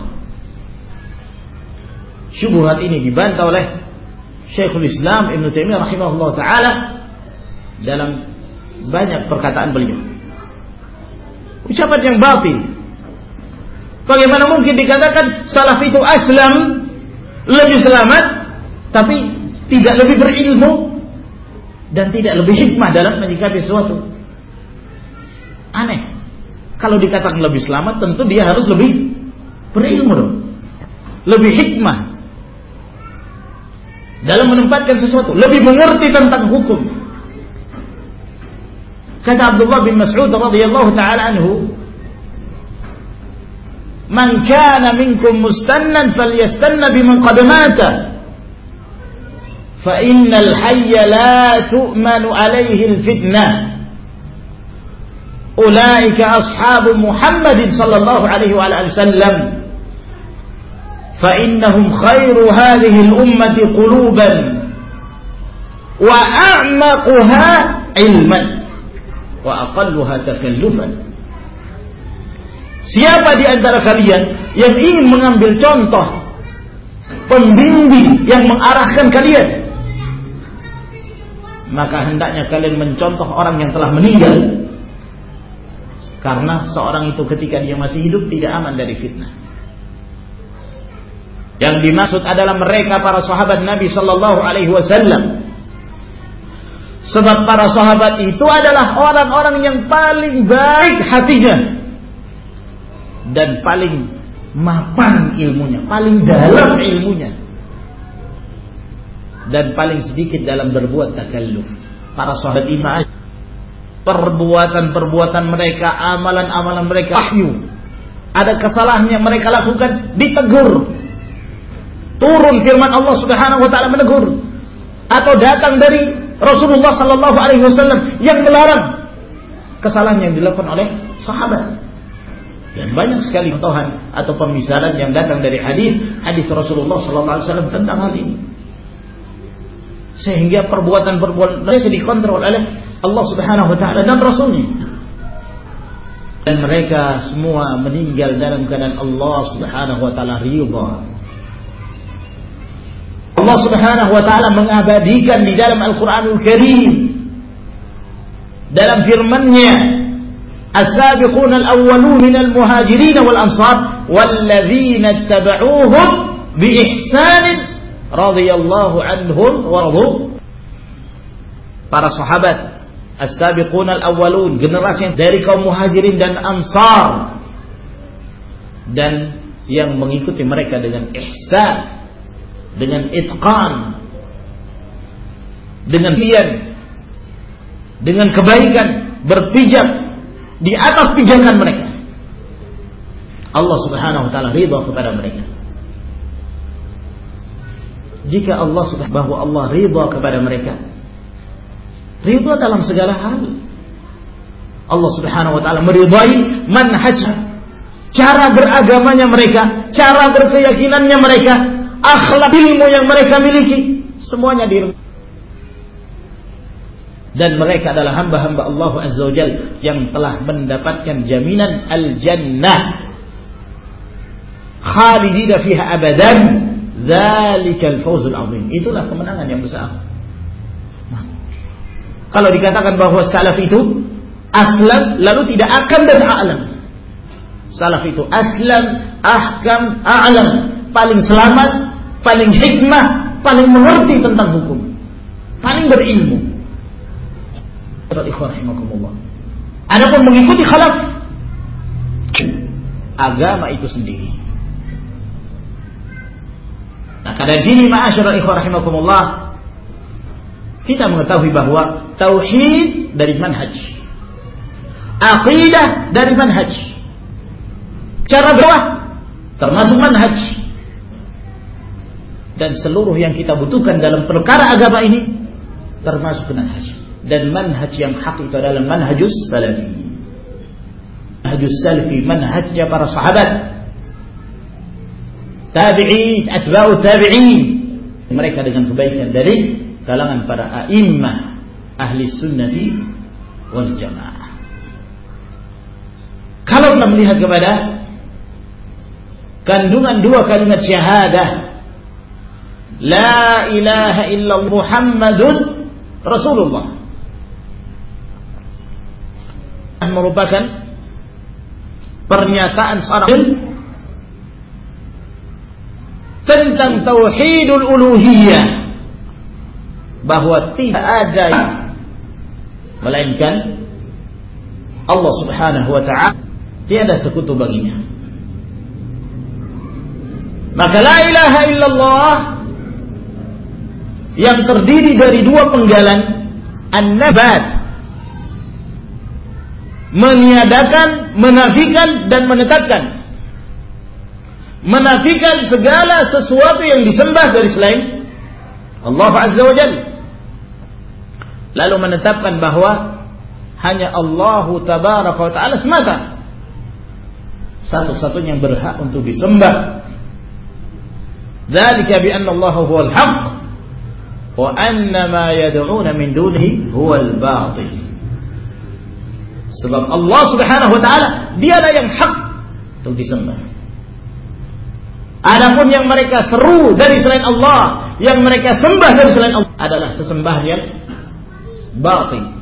Syubhat ini dibantah oleh Syekhul Islam Ibn Taimiyah rahimahullah ta'ala dalam banyak perkataan beliau. Ucapan yang batil. Bagaimana mungkin dikatakan salaf itu aslam, lebih selamat, tapi tidak lebih berilmu dan tidak lebih hikmah dalam menyikapi sesuatu? Aneh. Kalau dikatakan lebih selamat, tentu dia harus lebih berilmu dong, lebih hikmah dalam menempatkan sesuatu, lebih mengerti tentang hukum. Kata Abdullah bin Mas'ud radhiyallahu ta'ala anhu, "Man kana minkum mustannan falyastanna biman qad mata, fa innal hayya la tu'manu alayhi al-fitnah. Ulaika ashabu Muhammadin sallallahu alaihi wa alihi wasallam. فإنهم خير هذه الأمة قلوبا وأعمقها علما وأقلها تكلفا." Siapa di antara kalian yang ingin mengambil contoh pembimbing yang mengarahkan kalian, maka hendaknya kalian mencontoh orang yang telah meninggal, karena seorang itu ketika dia masih hidup tidak aman dari fitnah. Yang dimaksud adalah mereka para sahabat Nabi sallallahu alaihi wasallam. Sebab para sahabat itu adalah orang-orang yang paling baik hatinya dan paling mapan ilmunya, paling dalam ilmunya, dan paling sedikit dalam berbuat takalluf. Para sahabat iman, perbuatan-perbuatan mereka, amalan-amalan mereka wahyu. Ada kesalahan yang mereka lakukan, ditegur. Turun firman Allah Subhanahu wa taala menegur, atau datang dari Rasulullah sallallahu alaihi wasallam yang melarang kesalahan yang dilakukan oleh sahabat. Dan banyak sekali contohan atau pemisalan yang datang dari hadis Rasulullah sallallahu alaihi wasallam tentang hal ini. Sehingga perbuatan-perbuatan mereka dikontrol oleh Allah Subhanahu wa taala dan Rasulnya. Dan mereka semua meninggal dalam keadaan Allah Subhanahu wa taala ridha. Allah Subhanahu wa ta'ala mengabadikan di dalam Al-Quranul Karim dalam firman-Nya, "As-sabiquna al-awwaluna minal muhajirin wal ansar walladzina ittaba'uuhum bi ihsanin radhiyallahu anhum wa radu." Para sahabat as-sabiquna al-awwalun, generasi dari kaum muhajirin dan ansar, dan yang mengikuti mereka dengan ihsan, dengan itqan, dengan pian, dengan kebaikan, berpijak di atas pijakan mereka. Allah Subhanahu wa taala ridha kepada mereka. Jika Allah bahwa Allah ridha kepada mereka, ridha dalam segala hal. Allah Subhanahu wa taala meridai manhaj, cara beragamanya mereka, cara berkeyakinannya mereka, akhlak, ilmu yang mereka miliki, semuanya diridai. Dan mereka adalah hamba-hamba Allah Azza wa Jalla yang telah mendapatkan jaminan al-jannah khalidina fiha abadan, dzalikal fawzul azim. Itulah kemenangan yang besar. Nah, kalau dikatakan bahwa salaf itu aslam lalu tidak akan dan a'lam. Salaf itu aslam, ahkam, a'lam, paling selamat, paling hikmah, paling mengerti tentang hukum, paling berilmu. Adapun mengikuti khalaf, agama itu sendiri. Nah, dari sini ma'asyiral ikhwah rahimakumullah, kita mengetahui bahwa tauhid dari manhaj, aqidah dari manhaj, cara berdakwah termasuk manhaj, dan seluruh yang kita butuhkan dalam perkara agama ini termasuk manhaj. Dan manhaj yang hak itu adalah manhajus salafi. Manhajus salafi, manhajnya para sahabat, tabi'in, atba'u tabi'in, mereka dengan kebaikan dari kalangan para a'immah ahli sunnati wal jamaah. Kalau kita melihat kepada kandungan dua kalimat syahadah, la ilaha illallah Muhammadun Rasulullah, merupakan pernyataan seorang tentang tauhidul uluhiyah, bahwa tidak ada melainkan Allah Subhanahu wa ta'ala, tiada sekutu baginya. Maka la ilaha illallah yang terdiri dari dua penggalan, an-nabat, meniadakan, menafikan dan menetapkan. Menafikan segala sesuatu yang disembah dari selain Allah Azza wa Jalla, lalu menetapkan bahwa hanya Allah Tabaraka wa Ta'ala semata satu-satunya yang berhak untuk disembah. Dzalika bi anna Allah huwal haqq wa anna ma yad'una min dunihi huwal batil. Sebab Allah Subhanahu wa ta'ala dialah yang hak untuk disembah. Adapun yang mereka seru dari selain Allah, yang mereka sembah dari selain Allah, adalah sesembahan yang batil.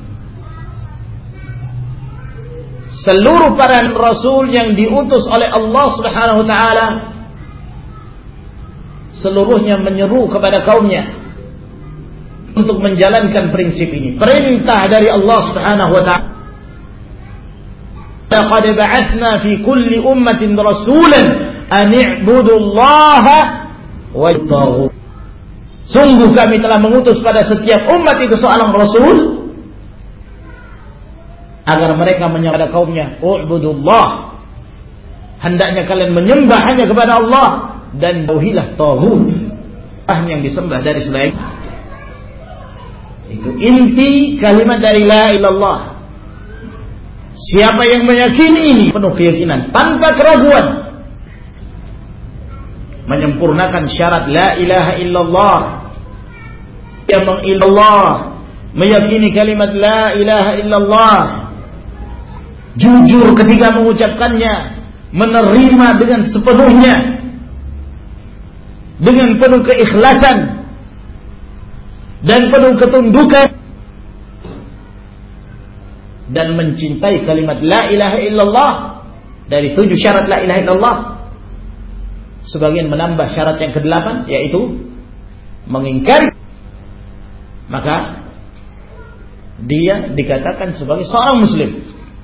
Seluruh para rasul yang diutus oleh Allah Subhanahu wa ta'ala, seluruhnya menyeru kepada kaumnya untuk menjalankan prinsip ini. Perintah dari Allah Subhanahu wa ta'ala, laqad ba'atsna fi kulli ummatin rasulan an i'budu Allaha wattaquh. Sungguh kami telah mengutus pada setiap umat itu seorang rasul agar mereka menyembah kaumnya, u'budullah, hendaknya kalian menyembah hanya kepada Allah dan jauhilah taghut, yang disembah dari selain. Itu inti kalimat dari la ilallah. Siapa yang meyakini ini penuh keyakinan tanpa keraguan, menyempurnakan syarat la ilaha illallah, yang mengilallah, meyakini kalimat la ilaha illallah, jujur ketika mengucapkannya, menerima dengan sepenuhnya, dengan penuh keikhlasan dan penuh ketundukan, dan mencintai kalimat la ilaha illallah. Dari 7 syarat la ilaha illallah, sebagian menambah syarat yang ke-8, yaitu mengingkari, maka dia dikatakan sebagai seorang muslim.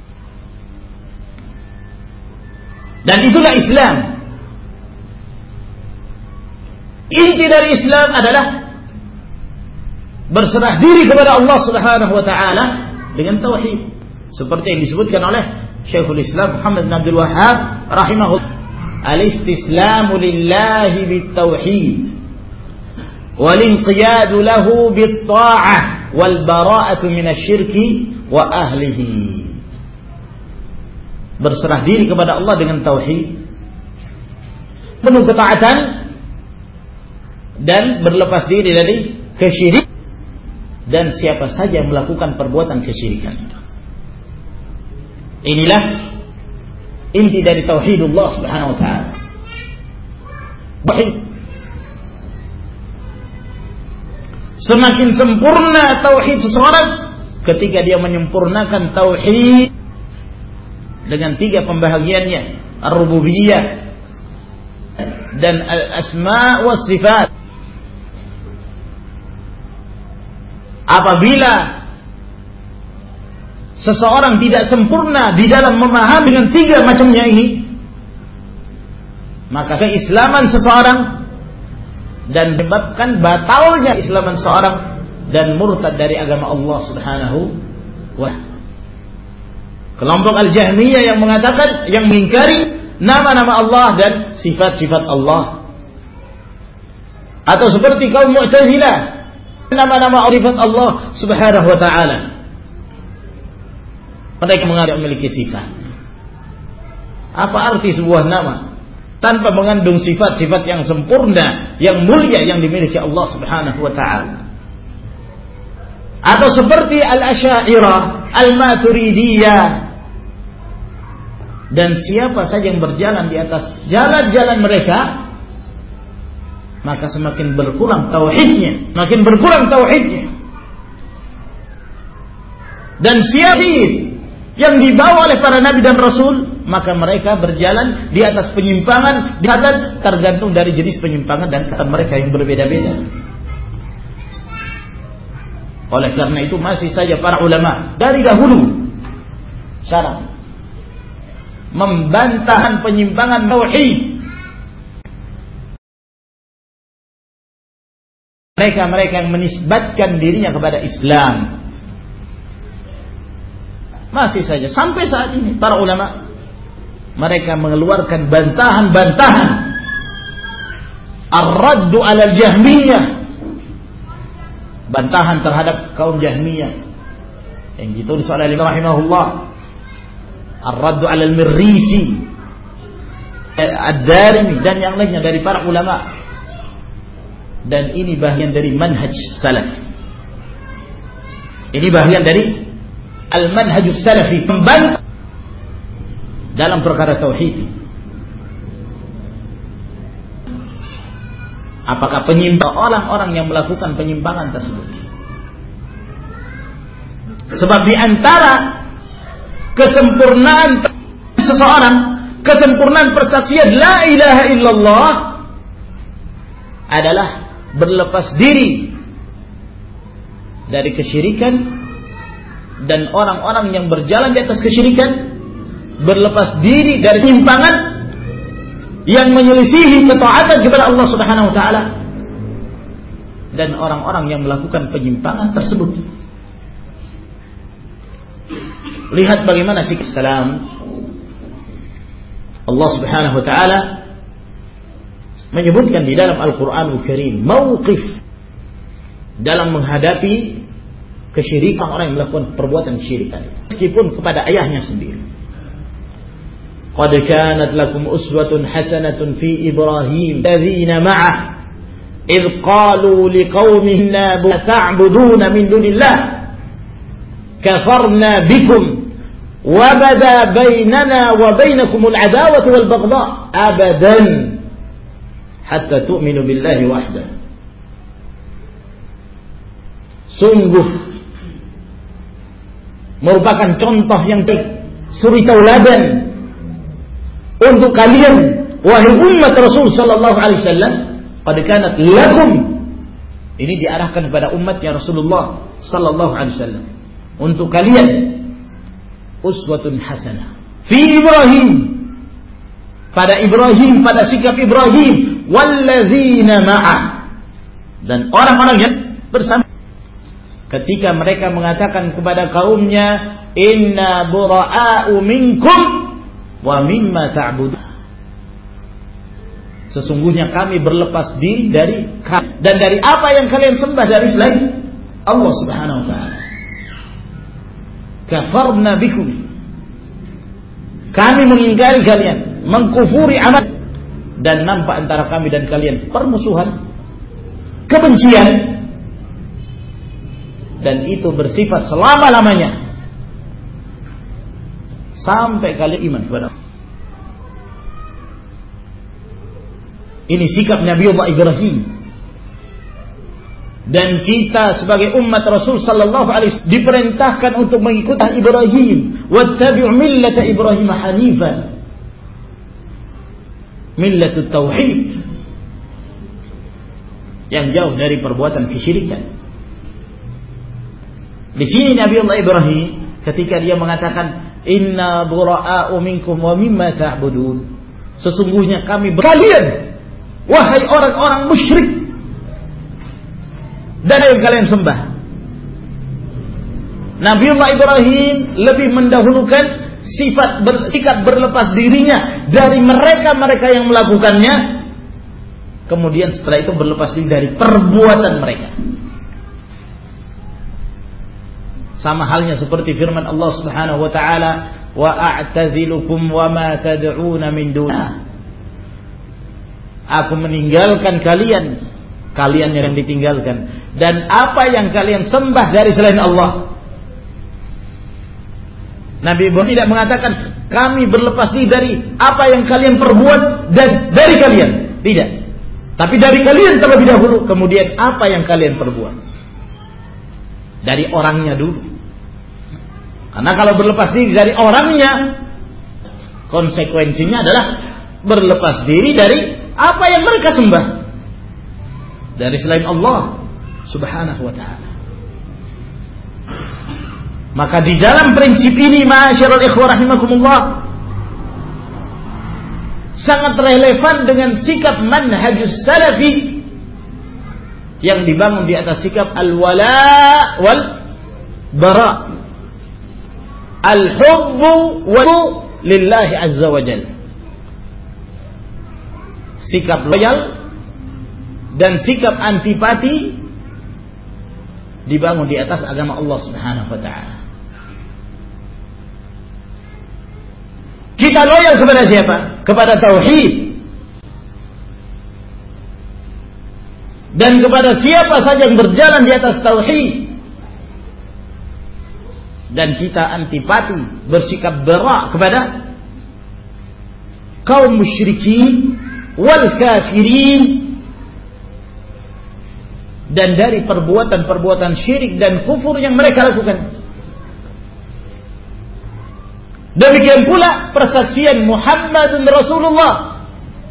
Dan itulah Islam. Inti dari Islam adalah berserah diri kepada Allah Subhanahu wa ta'ala dengan tauhid, seperti yang disebutkan oleh Syekhul Islam Muhammad bin Abdul Wahhab rahimahullah, al-istislamu lillahi bit-tauhid wal-inqiyadu lahu bit-ta'ah wal-bara'atu minasyirki wa ahlihi. Berserah diri kepada Allah dengan tauhid, penuh ketaatan, dan berlepas diri dari kesyirikan dan siapa saja yang melakukan perbuatan kesyirikan itu. Inilah inti dari tauhidullah Subhanahu wa ta'ala. Semakin sempurna tauhid seseorang ketika dia menyempurnakan tauhid dengan 3 pembahagiannya, ar-rububiyah dan al-asma' was sifat. Apabila seseorang tidak sempurna di dalam memahami dengan 3 macamnya ini, maka keislaman seseorang dan menyebabkan batalnya keislaman seseorang dan murtad dari agama Allah Subhanahu wa ta'ala. Kelompok Al-Jahmiyah yang mengatakan, yang mengingkari nama-nama Allah dan sifat-sifat Allah. Atau seperti kaum Mu'tazilah, nama-nama sifat Allah Subhanahu wa ta'ala. Mereka mengaku memiliki sifat. Apa arti sebuah nama tanpa mengandung sifat-sifat yang sempurna, yang mulia yang dimiliki Allah Subhanahu wa ta'ala? Atau seperti Al-Asy'ariyah, Al-Maturidiyah. Dan siapa saja yang berjalan di atas jalan-jalan mereka, maka semakin berkurang tauhidnya, makin berkurang tauhidnya. Dan siapa yang dibawa oleh para nabi dan rasul, maka mereka berjalan di atas penyimpangan, tergantung dari jenis penyimpangan dan kata mereka yang berbeda-beda. Oleh karena itu masih saja para ulama dari dahulu sekarang membantah penyimpangan tauhid. Mereka yang menisbatkan dirinya kepada Islam. Masih saja sampai saat ini para ulama mereka mengeluarkan bantahan-bantahan, ar-raddu 'ala al-Jahmiyah, bantahan terhadap kaum Jahmiyah yang ditulis oleh Imam rahimahullah, ar-raddu 'ala al-Mirrisi, ad-Darimi dan yang lainnya dari para ulama. Dan ini bagian dari manhaj salaf. Ini bagian dari al-manhajus salafi, membantah dalam perkara tauhid. Apakah penyimpangan orang-orang yang melakukan penyimpangan tersebut? Sebab di antara kesempurnaan seseorang, kesempurnaan persaksian la ilaha illallah adalah berlepas diri dari kesyirikan, dan orang-orang yang berjalan di atas kesyirikan berlepas diri dari penyimpangan yang menyelisihi ketaatan kepada Allah Subhanahu wa taala, dan orang-orang yang melakukan penyimpangan tersebut. Lihat bagaimana sikap Islam. Allah Subhanahu wa taala menyebutkan di dalam Al-Qur'anul Karim mauqif dalam menghadapi kesyirikan orang yang melakukan perbuatan kesyirikan, meskipun kepada ayahnya sendiri. Qad kanat lakum uswatun hasanatun fi Ibrahim alladhina ma'ah idh qalu liqaumihim la ta'buduna min dunillah kafarna bikum wa bada bainana wa bainakumul adawatu wal baghdha abadan hatta tu'minu billahi wahdah. Sungguh merupakan contoh yang baik, suri tauladan untuk kalian wahai umat Rasul sallallahu alaihi wasallam. Qad kanat lakum, ini diarahkan kepada umatnya Rasulullah sallallahu alaihi wasallam, untuk kalian uswatun hasanah fi Ibrahim, pada Ibrahim, pada sikap Ibrahim, walladzina ma'ah, dan orang-orang yang bersama. Ketika mereka mengatakan kepada kaumnya, inna bura'a'u minkum wa mimma ta'budun, sesungguhnya kami berlepas diri dari dan dari apa yang kalian sembah dari selain Allah Subhanahu wa ta'ala. Kafarna bikum, kami mengingkari kalian, mengkufuri amal, dan nampak antara kami dan kalian permusuhan, kebencian, dan itu bersifat selama-lamanya sampai kalian iman kepada Allah. Ini sikap Nabiullah Ibrahim, dan kita sebagai umat Rasul sallallahu alaihi wasallam diperintahkan untuk mengikuti Ibrahim, wattabi'u millata Ibrahim hanifan, millatut tauhid, yang jauh dari perbuatan kesyirikan. Di sini Nabiullah Ibrahim ketika dia mengatakan inna bura'a'u minkum wa mimma ta'budun, sesungguhnya kami kalian, wahai orang-orang musyrik, dan yang kalian sembah. Nabiullah Ibrahim lebih mendahulukan sikap berlepas dirinya dari mereka yang melakukannya, kemudian setelah itu berlepas diri dari perbuatan mereka. Sama halnya seperti firman Allah Subhanahu wa taala, wa a'tazilukum wa ma tad'una min dunah. Aku meninggalkan kalian yang ditinggalkan, dan apa yang kalian sembah dari selain Allah. Nabi Ibrahim tidak mengatakan kami berlepas diri dari apa yang kalian perbuat dan dari kalian, tidak. Tapi dari kalian terlebih dahulu, kemudian apa yang kalian perbuat. Dari orangnya dulu. Karena kalau berlepas diri dari orangnya, konsekuensinya adalah berlepas diri dari apa yang mereka sembah dari selain Allah Subhanahu wa ta'ala. Maka di dalam prinsip ini, ma'asyiral ikhwah rahimakumullah, sangat relevan dengan sikap manhajus salafi yang dibangun di atas sikap al-wala wal bara, al-hubbu wal lillahi azza wa jalla. Sikap loyal dan sikap antipati dibangun di atas agama Allah Subhanahu wa ta'ala. Kita loyal kepada siapa? Kepada tauhid. Dan kepada siapa saja yang berjalan di atas tauhid. Dan kita antipati, bersikap berak kepada kaum musyrikin wal kafirin, dan dari perbuatan-perbuatan syirik dan kufur yang mereka lakukan. Demikian pula persaksian Muhammadun Rasulullah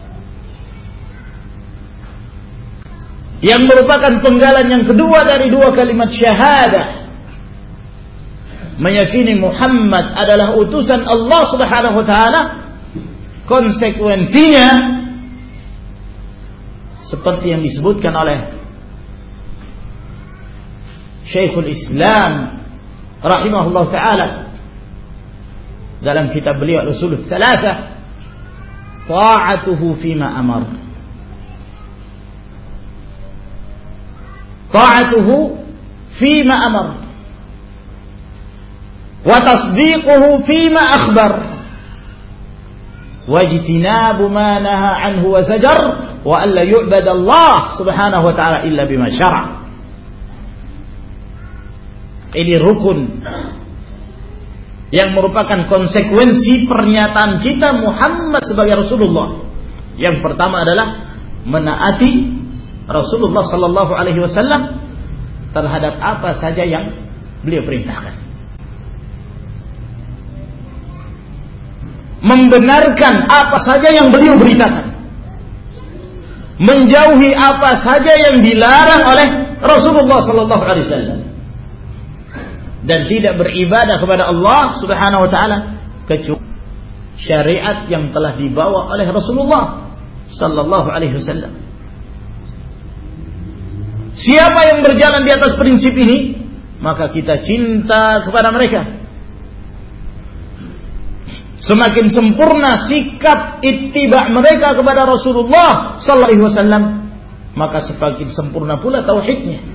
yang merupakan penggalan yang kedua dari dua kalimat syahadah, meyakini Muhammad adalah utusan Allah Subhanahu wa ta'ala. Konsekuensinya seperti yang disebutkan oleh Syekhul Islam rahimahullah ta'ala dalam kitab beliau Ushulul Thalathah, ta'atuhu fima amar. Ta'atuhu fima amar wa tasdiquhu fima akhbar wa ijtinabu ma naha anhu wa zajar wa an la yu'bad Allah Subhanahu wa ta'ala illa bima syara'. Ini rukun yang merupakan konsekuensi pernyataan kita Muhammad sebagai Rasulullah. Yang pertama adalah menaati Rasulullah sallallahu alaihi wasallam terhadap apa saja yang beliau perintahkan. Membenarkan apa saja yang beliau beritakan. Menjauhi apa saja yang dilarang oleh Rasulullah sallallahu alaihi wasallam. Dan tidak beribadah kepada Allah Subhanahu wa ta'ala kecuali syariat yang telah dibawa oleh Rasulullah sallallahu alaihi wasallam. Siapa yang berjalan di atas prinsip ini, maka kita cinta kepada mereka. Semakin sempurna sikap ittiba' mereka kepada Rasulullah sallallahu alaihi wasallam, maka semakin sempurna pula tauhidnya.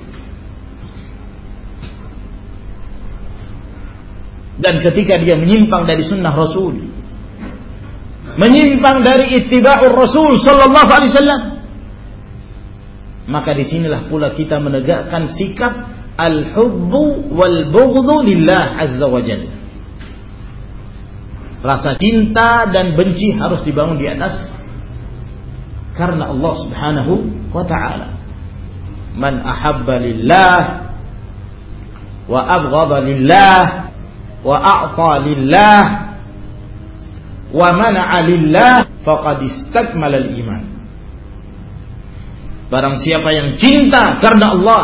Dan ketika dia menyimpang dari sunnah Rasul, menyimpang dari ittiba'ur Rasul sallallahu alaihi wasallam, maka disinilah pula kita menegakkan sikap al-hubbu wal bughdhu lillah azza wa jalla. Rasa cinta dan benci harus dibangun di atas karena Allah Subhanahu wa ta'ala. Man ahabba lillah wa abghadha lillah wa a'ta lillah wa mana'a lillah faqad istakmala al-iman. Barang siapa yang cinta karena Allah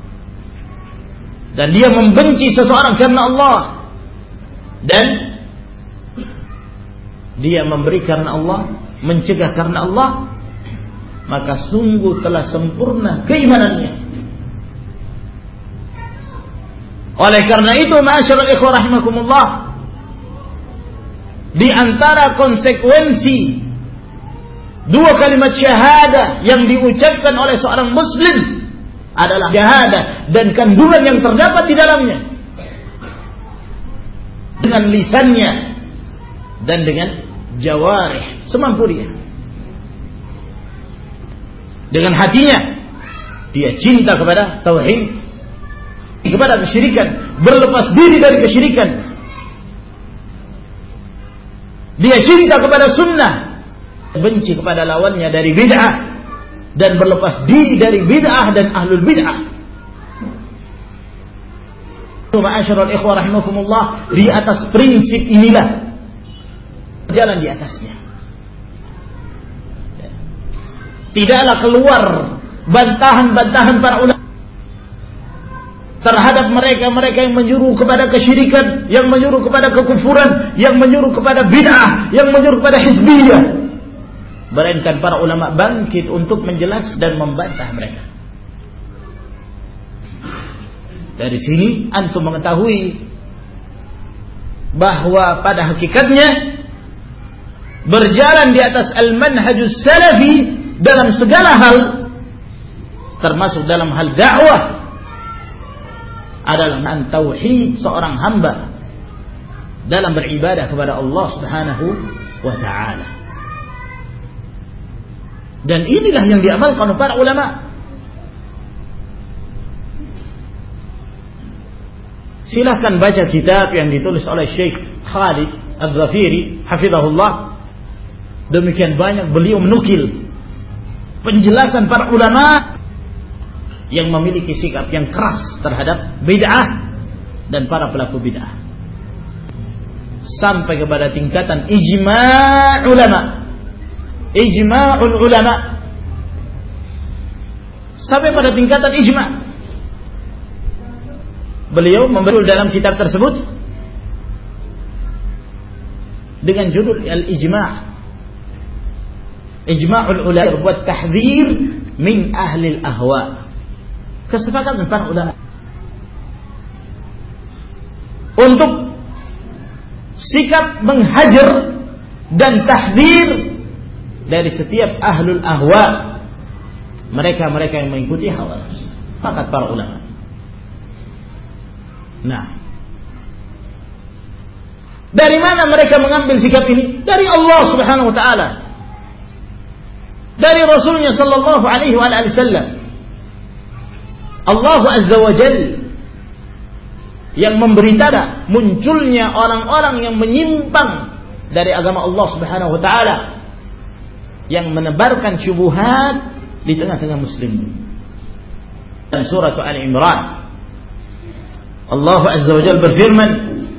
dan dia membenci seseorang karena Allah dan dia memberi karena Allah, mencegah karena Allah, maka sungguh telah sempurna keimanannya. Oleh karena itu, ma'asyiral ikhwah rahimakumullah, di antara konsekuensi dua kalimat syahadah yang diucapkan oleh seorang muslim adalah syahadah dan kandungan yang terdapat di dalamnya, dengan lisannya dan dengan jawarih semampu dia. Dengan hatinya dia cinta kepada tauhid, kepada kesyirikan, berlepas diri dari kesyirikan. Dia cinta kepada sunnah, benci kepada lawannya dari bid'ah, dan berlepas diri dari bid'ah dan ahlul bid'ah. Ma'asyiral ikhwah rahimakumullah, di atas prinsip inilah jalan di atasnya. Tidaklah keluar bantahan-bantahan para ulama terhadap mereka-mereka yang menyuruh kepada kesyirikan, yang menyuruh kepada kekufuran, yang menyuruh kepada bid'ah, yang menyuruh kepada hizbiyah. Melainkan para ulama bangkit untuk menjelaskan dan membantah mereka. Dari sini antum mengetahui bahwa pada hakikatnya berjalan di atas al-manhajus salafi dalam segala hal, termasuk dalam hal dakwah, adalah tauhid seorang hamba dalam beribadah kepada Allah Subhanahu wa taala. Dan inilah yang diamalkan oleh para ulama. Silahkan baca kitab yang ditulis oleh Syekh Khalid Al-Zafiri hafizahullah. Demikian banyak beliau menukil penjelasan para ulama yang memiliki sikap yang keras terhadap bid'ah dan para pelaku bid'ah, sampai kepada tingkatan ijma' ulama, ijma'ul ulama, sampai pada tingkatan ijma'. Beliau memberi dalam kitab tersebut dengan judul Al-Ijma', ijma'ul ulama, buat tahdzir min ahli al-ahwa, kesepakatan para ulama untuk sikap menghajar dan tahdzir dari setiap ahlul ahwa, mereka-mereka yang mengikuti hawa nafsu. Fakat para ulama. Nah, dari mana mereka mengambil sikap ini? Dari Allah Subhanahu wa taala, dari Rasulnya sallallahu alaihi wasallam. Allah Azza wa Jalla yang memberitakan munculnya orang-orang yang menyimpang dari agama Allah Subhanahu wa taala, yang menebarkan syubhat di tengah-tengah muslimin. Dalam surah Al-Imran, Allah Azza wa Jalla berfirman,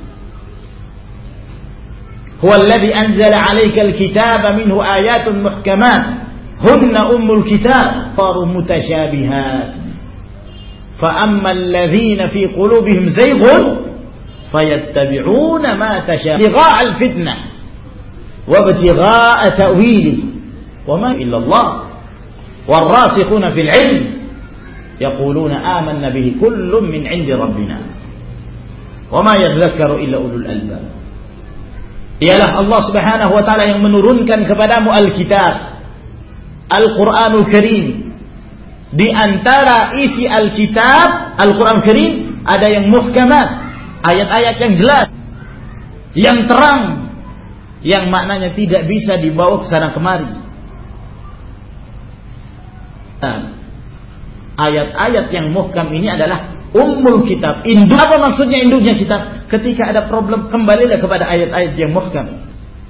"Huwa alladhi anzala 'alaika al-kitaba minhu ayatun muhkamat, hunna ummul kitab, faru mutasyabihat. فأما الذين في قلوبهم زيغ فيتبعون ما تشابه ابتغاء الفتنة وابتغاء تأويله وما إلا الله والراسخون في العلم يقولون آمنا به كل من عند ربنا وما يذكر إلا أولو الألباب." Ialah Allah Subhanahu wa taala yang menurunkan kepadamu Alkitab, Al-Qur'anul Karim. Di antara isi Alkitab, Al-Quran Karim, ada yang muhkamat, ayat-ayat yang jelas, yang terang, yang maknanya tidak bisa dibawa ke sana kemari. Ayat-ayat yang muhkam ini adalah ummul kitab. Induk, apa maksudnya induknya kitab? Ketika ada problem, kembalilah kepada ayat-ayat yang muhkam.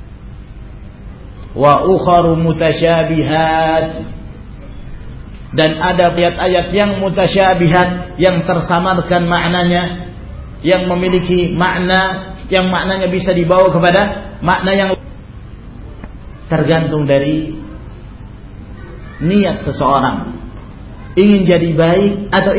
Wa ukharu mutasyabihat, dan ada ayat-ayat yang mutasyabihat, yang tersamarkan maknanya, yang memiliki makna, yang maknanya bisa dibawa kepada makna yang tergantung dari niat seseorang. Ingin jadi baik atau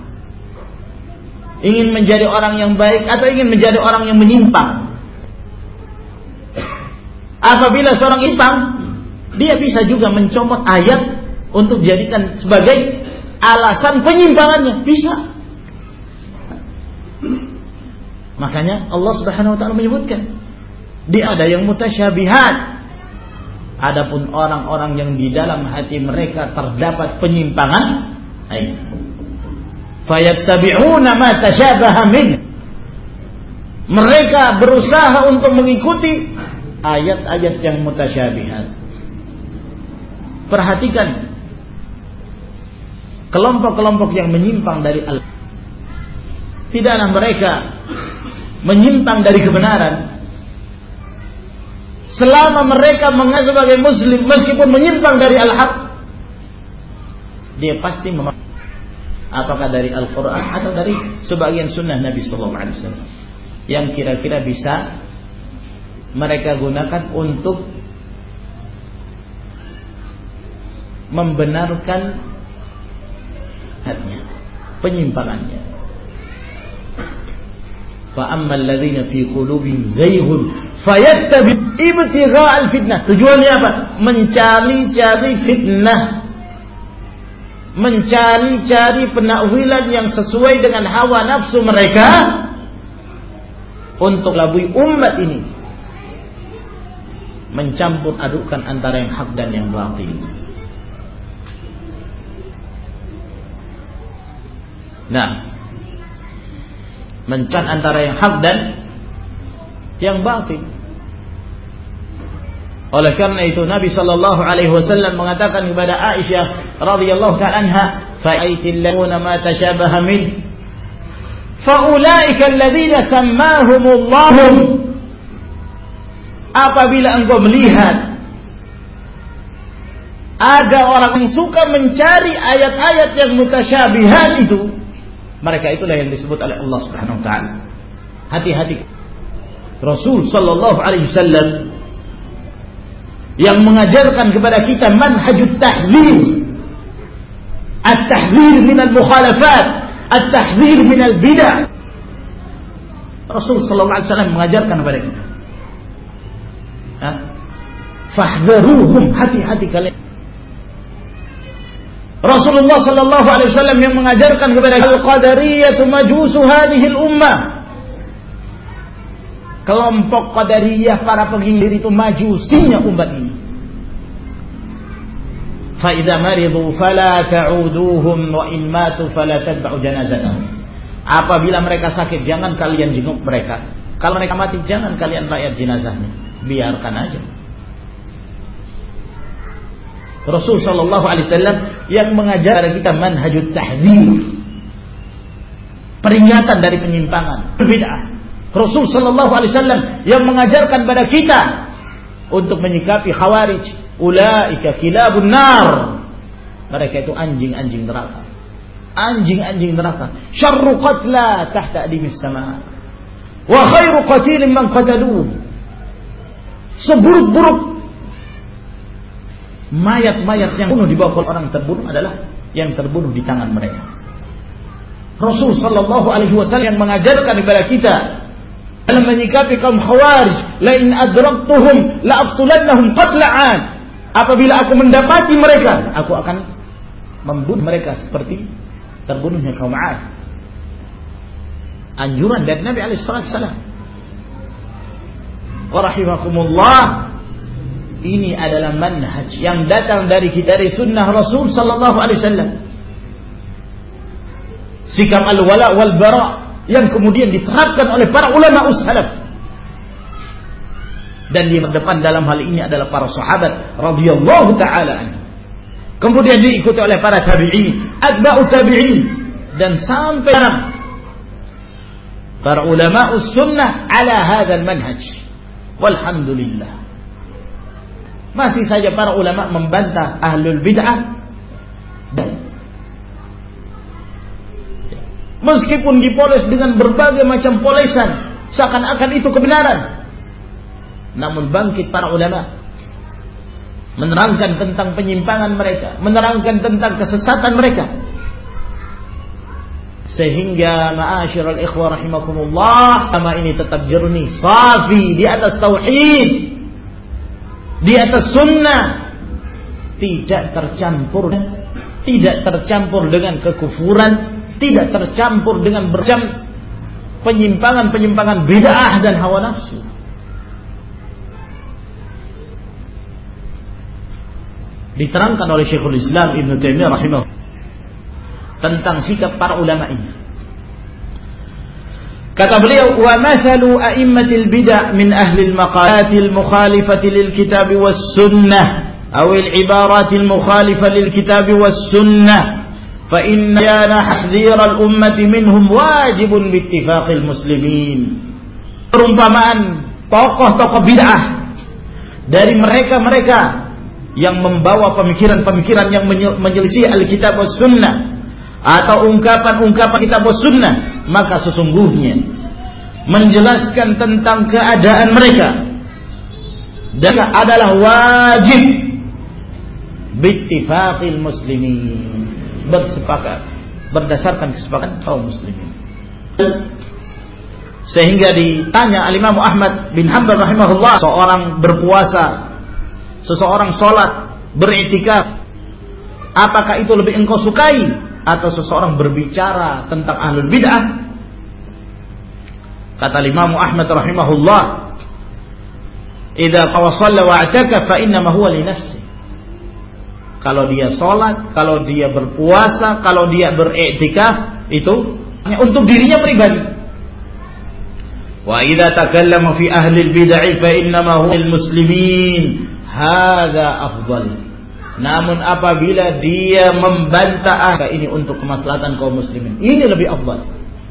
ingin menjadi orang yang baik atau ingin menjadi orang yang menyimpang. Apabila seorang nyimpang, Dia bisa juga mencomot ayat untuk jadikan sebagai alasan penyimpangannya, bisa. Makanya Allah Subhanahu wa taala menyebutkan, dia ada yang mutasyabihat. Adapun orang-orang yang di dalam hati mereka terdapat penyimpangan, fayattabi'una ma tasyabaha min. Mereka berusaha untuk mengikuti ayat-ayat yang mutasyabihat. Perhatikan kelompok-kelompok yang menyimpang dari Allah. Tidaklah mereka menyimpang dari kebenaran selama mereka mengaku sebagai muslim, meskipun menyimpang dari al-haq, dia pasti apakah dari Al-Quran atau dari sebagian sunnah Nabi Sallallahu Alaihi Wasallam yang kira-kira bisa mereka gunakan untuk membenarkan hatinya, penyimpangannya. Fa ammal ladzina fi qulubihim zayghun fayattabi' ibtigha'al fitnah. Tujuannya apa? Mencari-cari fitnah, mencari-cari penakwilan yang sesuai dengan hawa nafsu mereka untuk labui umat ini, mencampur adukkan antara yang hak dan yang batil. Nah, mencan antara yang hak dan yang batil. Oleh karena itu Nabi sallallahu alaihi wasallam mengatakan kepada Aisyah radhiyallahu ta'ala anha, "Fa'aitil ladina ma tashabaha min faulaika alladhina sammahumullah." Apabila engkau melihat ada orang yang suka mencari ayat-ayat yang mutasyabihat itu, mereka itulah yang disebut oleh Allah Subhanahu wa taala. Hati-hati. Rasul sallallahu alaihi wasallam yang mengajarkan kepada kita manhajut tahdzir, at-tahdzir min al-mukhalafat, at-tahdzir min al-bid'ah. Rasul sallallahu alaihi wasallam mengajarkan kepada kita, fahdharuhum, hati-hati kalian. Rasulullah sallallahu alaihi wasallam yang mengajarkan kepada al-qadariyah majusu hadhihi al-ummah. Kelompok qadariyah, para penginggir itu majusinya umat ini. Fa idza maridu fala ta'uduhum wa in matu fala tad'u janazatahum. Apabila mereka sakit, jangan kalian jenguk mereka. Kalau mereka mati, jangan kalian layat jenazahnya. Biarkan aja. Rasul sallallahu alaihi wasallam yang mengajar kita manhajut tahdzir, peringatan dari penyimpangan, bid'ah. Rasul sallallahu alaihi wasallam yang mengajarkan pada kita untuk menyikapi khawarij, ulaika kilabun nar. Mereka itu anjing-anjing neraka. Anjing-anjing neraka. Syarru qatla tahta adimis sama. Wa khairu qatilin man qataluhu. Seburuk-buruk mayat-mayat yang bunuh di bawah orang terbunuh adalah yang terbunuh di tangan mereka. Rasul sallallahu alaihi wasallam yang mengajarkan kepada kita dalam menyikapi kaum khawarij, la in adraktuhum la aqtulannahum qatla'an. Apabila aku mendapati mereka, aku akan membunuh mereka seperti terbunuhnya kaum 'Ad. Anjuran dari Nabi alaihi wasallam. Wa rahimakumullah, ini adalah manhaj yang datang dari kita, dari sunnah Rasul sallallahu alaihi wasallam. Sikap al-wala wal bara yang kemudian diterapkan oleh para ulama salaf. Dan di depan dalam hal ini adalah para sahabat radhiyallahu taala anhum. Kemudian diikuti oleh para tabi'in, atba'u tabi'in, dan sampai para ulama sunnah ala hadzal manhaj. Walhamdulillah. Masih saja para ulama membantah ahlul bid'ah, meskipun dipoles dengan berbagai macam polesan seakan-akan itu kebenaran. Namun bangkit para ulama menerangkan tentang penyimpangan mereka, menerangkan tentang kesesatan mereka, sehingga ma'asyiral ikhwah rahimakumullah, agama ini tetap jernih, safi, di atas tauhid, di atas sunnah, tidak tercampur dengan kekufuran, tidak tercampur dengan bercam penyimpangan-penyimpangan bid'ah dan hawa nafsu. Diterangkan oleh Syekhul Islam Ibn Taimiyah rahimahullah tentang sikap para ulama ini. Kata beliau, wa mathalu a'immatil bid'ah min ahli al-maqalatil mukhalifati lil kitab was sunnah aw al-ibaratil mukhalifa lil kitab was sunnah fa inna yana tahdhir al-ummati minhum wajibun bi ittifaqil muslimin. Perumpamaan tokoh-tokoh bid'ah dari mereka-mereka yang membawa pemikiran-pemikiran yang menyelisih al-kitab was sunnah atau ungkapan-ungkapan kitab was sunnah, maka sesungguhnya menjelaskan tentang keadaan mereka dan adalah wajib bittifaqil muslimin, bersepakat berdasarkan kesepakatan kaum muslimin. Sehingga ditanya al-Imam Ahmad bin Hanbal rahimahullah, seorang berpuasa, seseorang sholat, beriktikaf, apakah itu lebih engkau sukai atau seseorang berbicara tentang ahlul bid'ah? Kata Imam Ahmad rahimahullah, idza qawalla wa'taka fa inna ma huwa li nafsi. Kalau dia salat, kalau dia berpuasa, kalau dia beriktikaf, itu hanya untuk dirinya pribadi. Wa idza takallama fi ahli al-bid'ah fa inna ma huwa lil muslimin. Hadza afdal. Namun apabila dia membantah ini untuk kemaslahatan kaum muslimin, ini lebih afdal.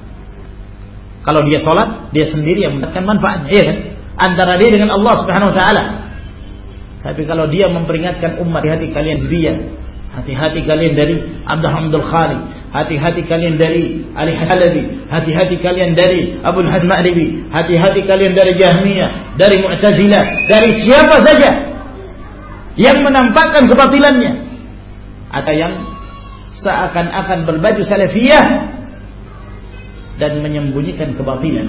Kalau dia sholat, dia sendiri yang mendapatkan manfaatnya, iya kan? Antara dia dengan Allah Subhanahu wa taala. Tapi kalau dia memperingatkan umat, hati-hati kalian hizbiyah, hati-hati kalian dari Abdul Khaliq, hati-hati kalian dari Ali Halabi, hati-hati kalian dari Abu Hazm Ma'ribi, hati-hati kalian dari Jahmiyah, dari Mu'tazilah, dari siapa saja yang menampakkan kebatilannya atau yang seakan-akan berbaju salafiyah dan menyembunyikan kebatilan.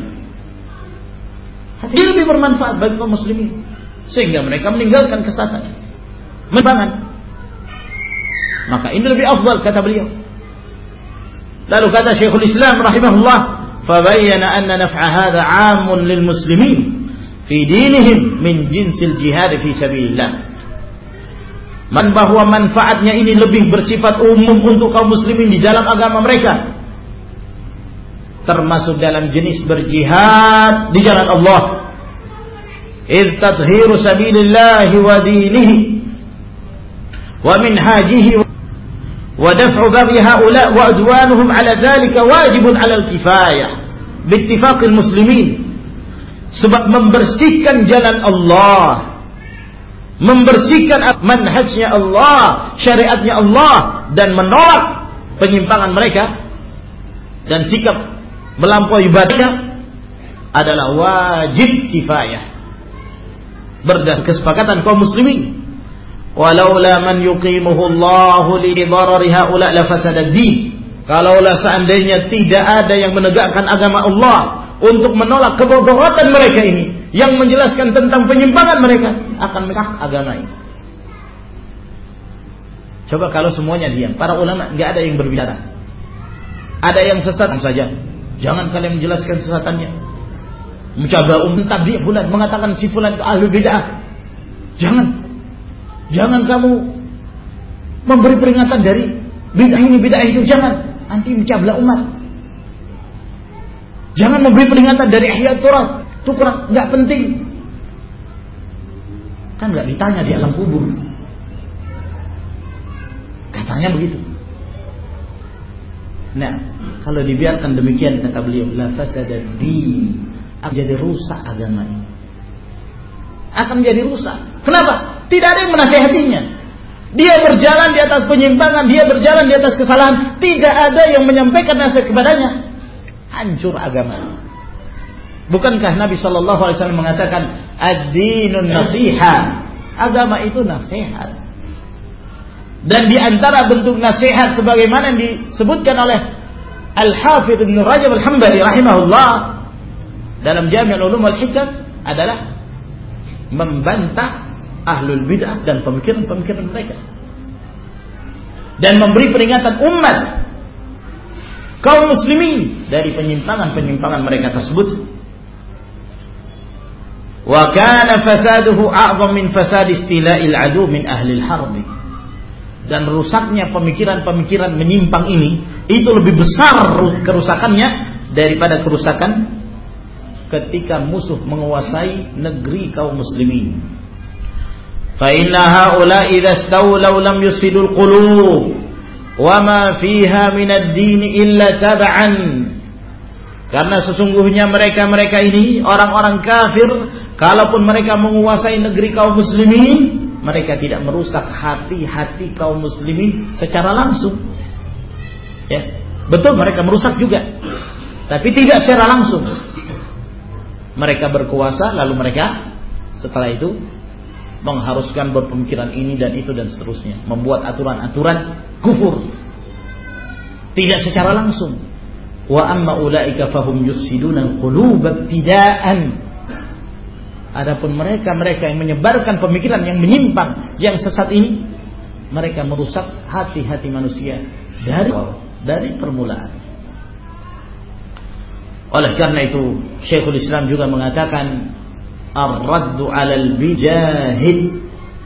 Ini lebih bermanfaat bagi kaum muslimin sehingga mereka meninggalkan kesesatan, membangun. Maka ini lebih afdal, kata beliau. Lalu kata Syekhul Islam rahimahullah, fabayyana anna naf'a hadha 'amun lil muslimin fi dinihim min jinsil jihad fi sabilillah. Bahwa manfaatnya ini lebih bersifat umum untuk kaum muslimin di dalam agama mereka, termasuk dalam jenis berjihad di jalan Allah. Idh tadhiru sabilillahi wa dinihi wa minhajihi wa daf'u baghi haula wa udwanuhum ala dhalika wajibun ala al-kifayah biittifaqil muslimin. Sebab membersihkan jalan Allah, membersihkan manhajnya Allah, syariatnya Allah, dan menolak penyimpangan mereka dan sikap melampaui batasnya adalah wajib kifayah berdasarkan kesepakatan kaum muslimin. Walaula man yuqimuhu Allahu li darari haula la fasada ad-din. Kalaulah seandainya tidak ada yang menegakkan agama Allah untuk menolak kebodohan mereka ini, yang menjelaskan tentang penyimpangan mereka, akan mekah agama ini. Coba kalau semuanya diam, para ulama nggak ada yang berbicara, ada yang sesat saja, jangan kalian menjelaskan sesatannya. Mencoba tabligh fulan, mengatakan si fulan itu ahli bid'ah. Jangan kamu memberi peringatan dari bid'ah ini, bid'ah itu, jangan. Nanti mencabla umat. Jangan memberi peringatan dari ihya turat, itu kurang, nggak penting. Kan nggak ditanya di alam kubur. Katanya begitu. Nah, kalau dibiarkan demikian, kata beliau, la fasada din, akan jadi rusak agama ini. Akan menjadi rusak. Kenapa? Tidak ada yang menasihatinya. Dia berjalan di atas penyimpangan, dia berjalan di atas kesalahan, tidak ada yang menyampaikan nasihat kepadanya. Hancur agama. Bukankah Nabi SAW mengatakan ad-dinun nasihat, agama itu nasihat. Dan di antara bentuk nasihat sebagaimana yang disebutkan oleh Al-Hafidh Ibn Rajab Al-Hambali rahimahullah dalam Jami' Al-Ulum Wal-Hikam adalah membantah ahlul bid'ah dan pemikiran-pemikiran mereka. dan memberi peringatan umat kaum muslimin dari penyimpangan-penyimpangan mereka tersebut. Wa kana fasaduhu a'zam min fasad istila'il adu min ahli al-harb. Dan rusaknya pemikiran-pemikiran menyimpang ini itu lebih besar kerusakannya daripada kerusakan ketika musuh menguasai negeri kaum muslimin. Fa inna haula idza stawlaw lam yusidul qulub wa ma fiha min ad-din illa tab'an. Karena sesungguhnya mereka-mereka ini orang-orang kafir, kalaupun mereka menguasai negeri kaum muslimin, mereka tidak merusak hati-hati kaum muslimin secara langsung. Ya, betul mereka merusak juga, tapi tidak secara langsung. Mereka berkuasa, lalu mereka setelah itu mengharuskan berpemikiran ini dan itu dan seterusnya, membuat aturan-aturan kufur. Tidak secara langsung. Wa amma ulaika fahum yusiduna al-qulub ibtida'an. Adapun mereka yang menyebarkan pemikiran yang menyimpang, yang sesat ini, mereka merusak hati-hati manusia dari permulaan. Oleh karena itu, Syekhul Islam juga mengatakan ar-raddu 'alal bijahid,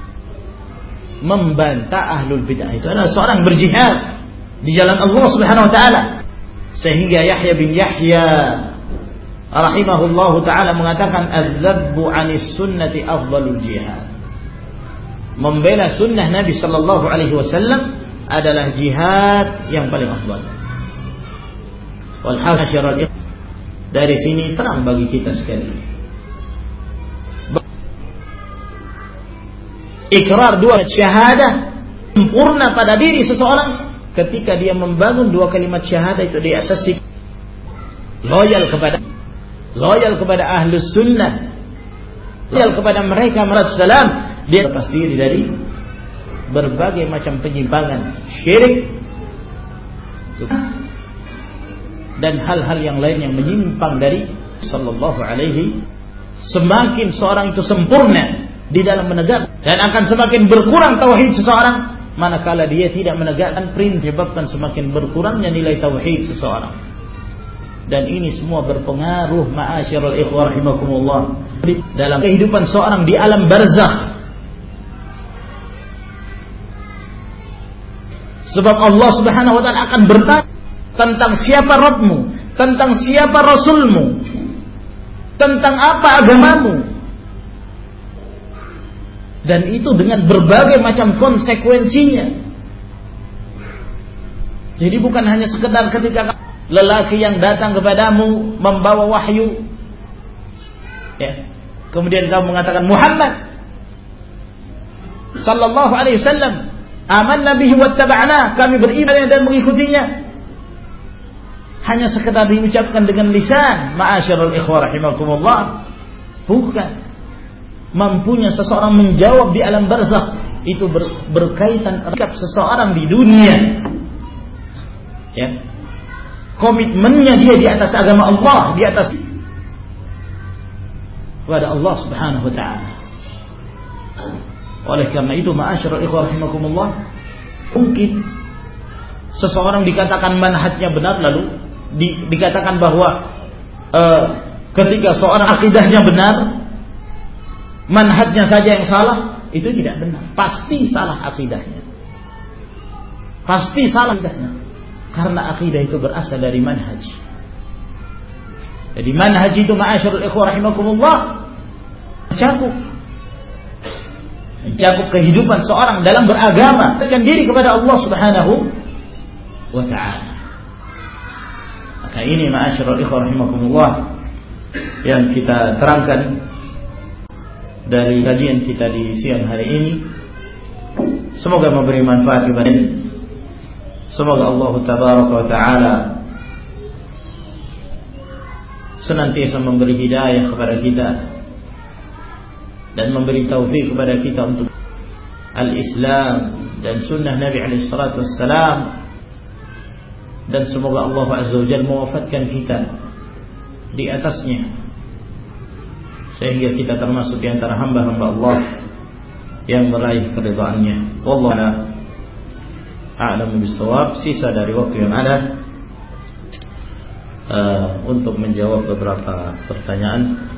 membantah ahlul bid'ah itu adalah seorang berjihad di jalan Allah Subhanahu wa taala. Sehingga Yahya bin Yahya rahimahullahu ta'ala mengatakan az-zabbu 'anis sunnati afdalul jihad. Membela sunnah Nabi sallallahu alaihi wasallam adalah jihad yang paling afdal. Wal hasyarul, dari sini terang bagi kita sekali. Ikrar dua syahadah sempurna pada diri seseorang ketika dia membangun dua kalimat syahadah itu di atas loyal kepada ahlus sunnah, loyal kepada mereka salam, dia lepas diri dari berbagai macam penyimpangan, syirik dan hal-hal yang lain yang menyimpang dari sallallahu alaihi. Semakin seorang itu sempurna di dalam menegakkan, dan akan semakin berkurang tauhid seseorang manakala dia tidak menegakkan prinsip, menyebabkan semakin berkurangnya nilai tauhid seseorang. Dan ini semua berpengaruh ma'asyiral ikhwah rahimakumullah dalam kehidupan seorang di alam barzakh. Sebab Allah Subhanahu wa taala akan bertanya tentang siapa Rabbmu, tentang siapa Rasulmu, tentang apa agamamu. Dan itu dengan berbagai macam konsekuensinya. Jadi bukan hanya sekedar ketika lelaki yang datang kepadamu membawa wahyu, ya, kemudian kamu mengatakan Muhammad sallallahu alaihi wasallam, amanna bihi wattaba'na, kami beriman dan mengikutinya. Hanya sekedar diucapkan dengan lisan, ma'asyiral ikhwah rahimakumullah. Bukan. Mampunya seseorang menjawab di alam barzakh itu berkaitan erat seseorang di dunia, ya, komitmennya dia di atas agama Allah, di atas kepada Allah Subhanahu wa taala. Oleh karena itu ma'asyiral ikhwah rahimakumullah, mungkin seseorang dikatakan manhajnya benar, lalu dikatakan bahwa ketika seorang akidahnya benar, manhajnya saja yang salah, itu tidak benar. Pasti salah akidahnya. Pasti salah akidahnya. Karena akidah itu berasal dari manhaj. Jadi manhaj itu ma'asyiral ikhwah rahimakumullah mencakup kehidupan seorang dalam beragama, mendekatkan diri kepada Allah Subhanahu wa taala. Maka ini ma'asyiral ikhwah rahimakumullah yang kita terangkan dari kajian kita di siang hari ini. Semoga memberi manfaat kepada kita. Semoga Allah tabaraka wa taala senantiasa memberi hidayah kepada kita dan memberi taufik kepada kita untuk al-Islam dan sunnah Nabi alaihi salatu wassalam. Dan semoga Allah azza wa jalla mewafatkan kita di atasnya, sehingga kita termasuk di antara hamba-hamba Allah yang meraih keridhaannya. Wallahu a'lam. a'lamu bis-shawab. Sisa dari waktu yang ada untuk menjawab beberapa pertanyaan.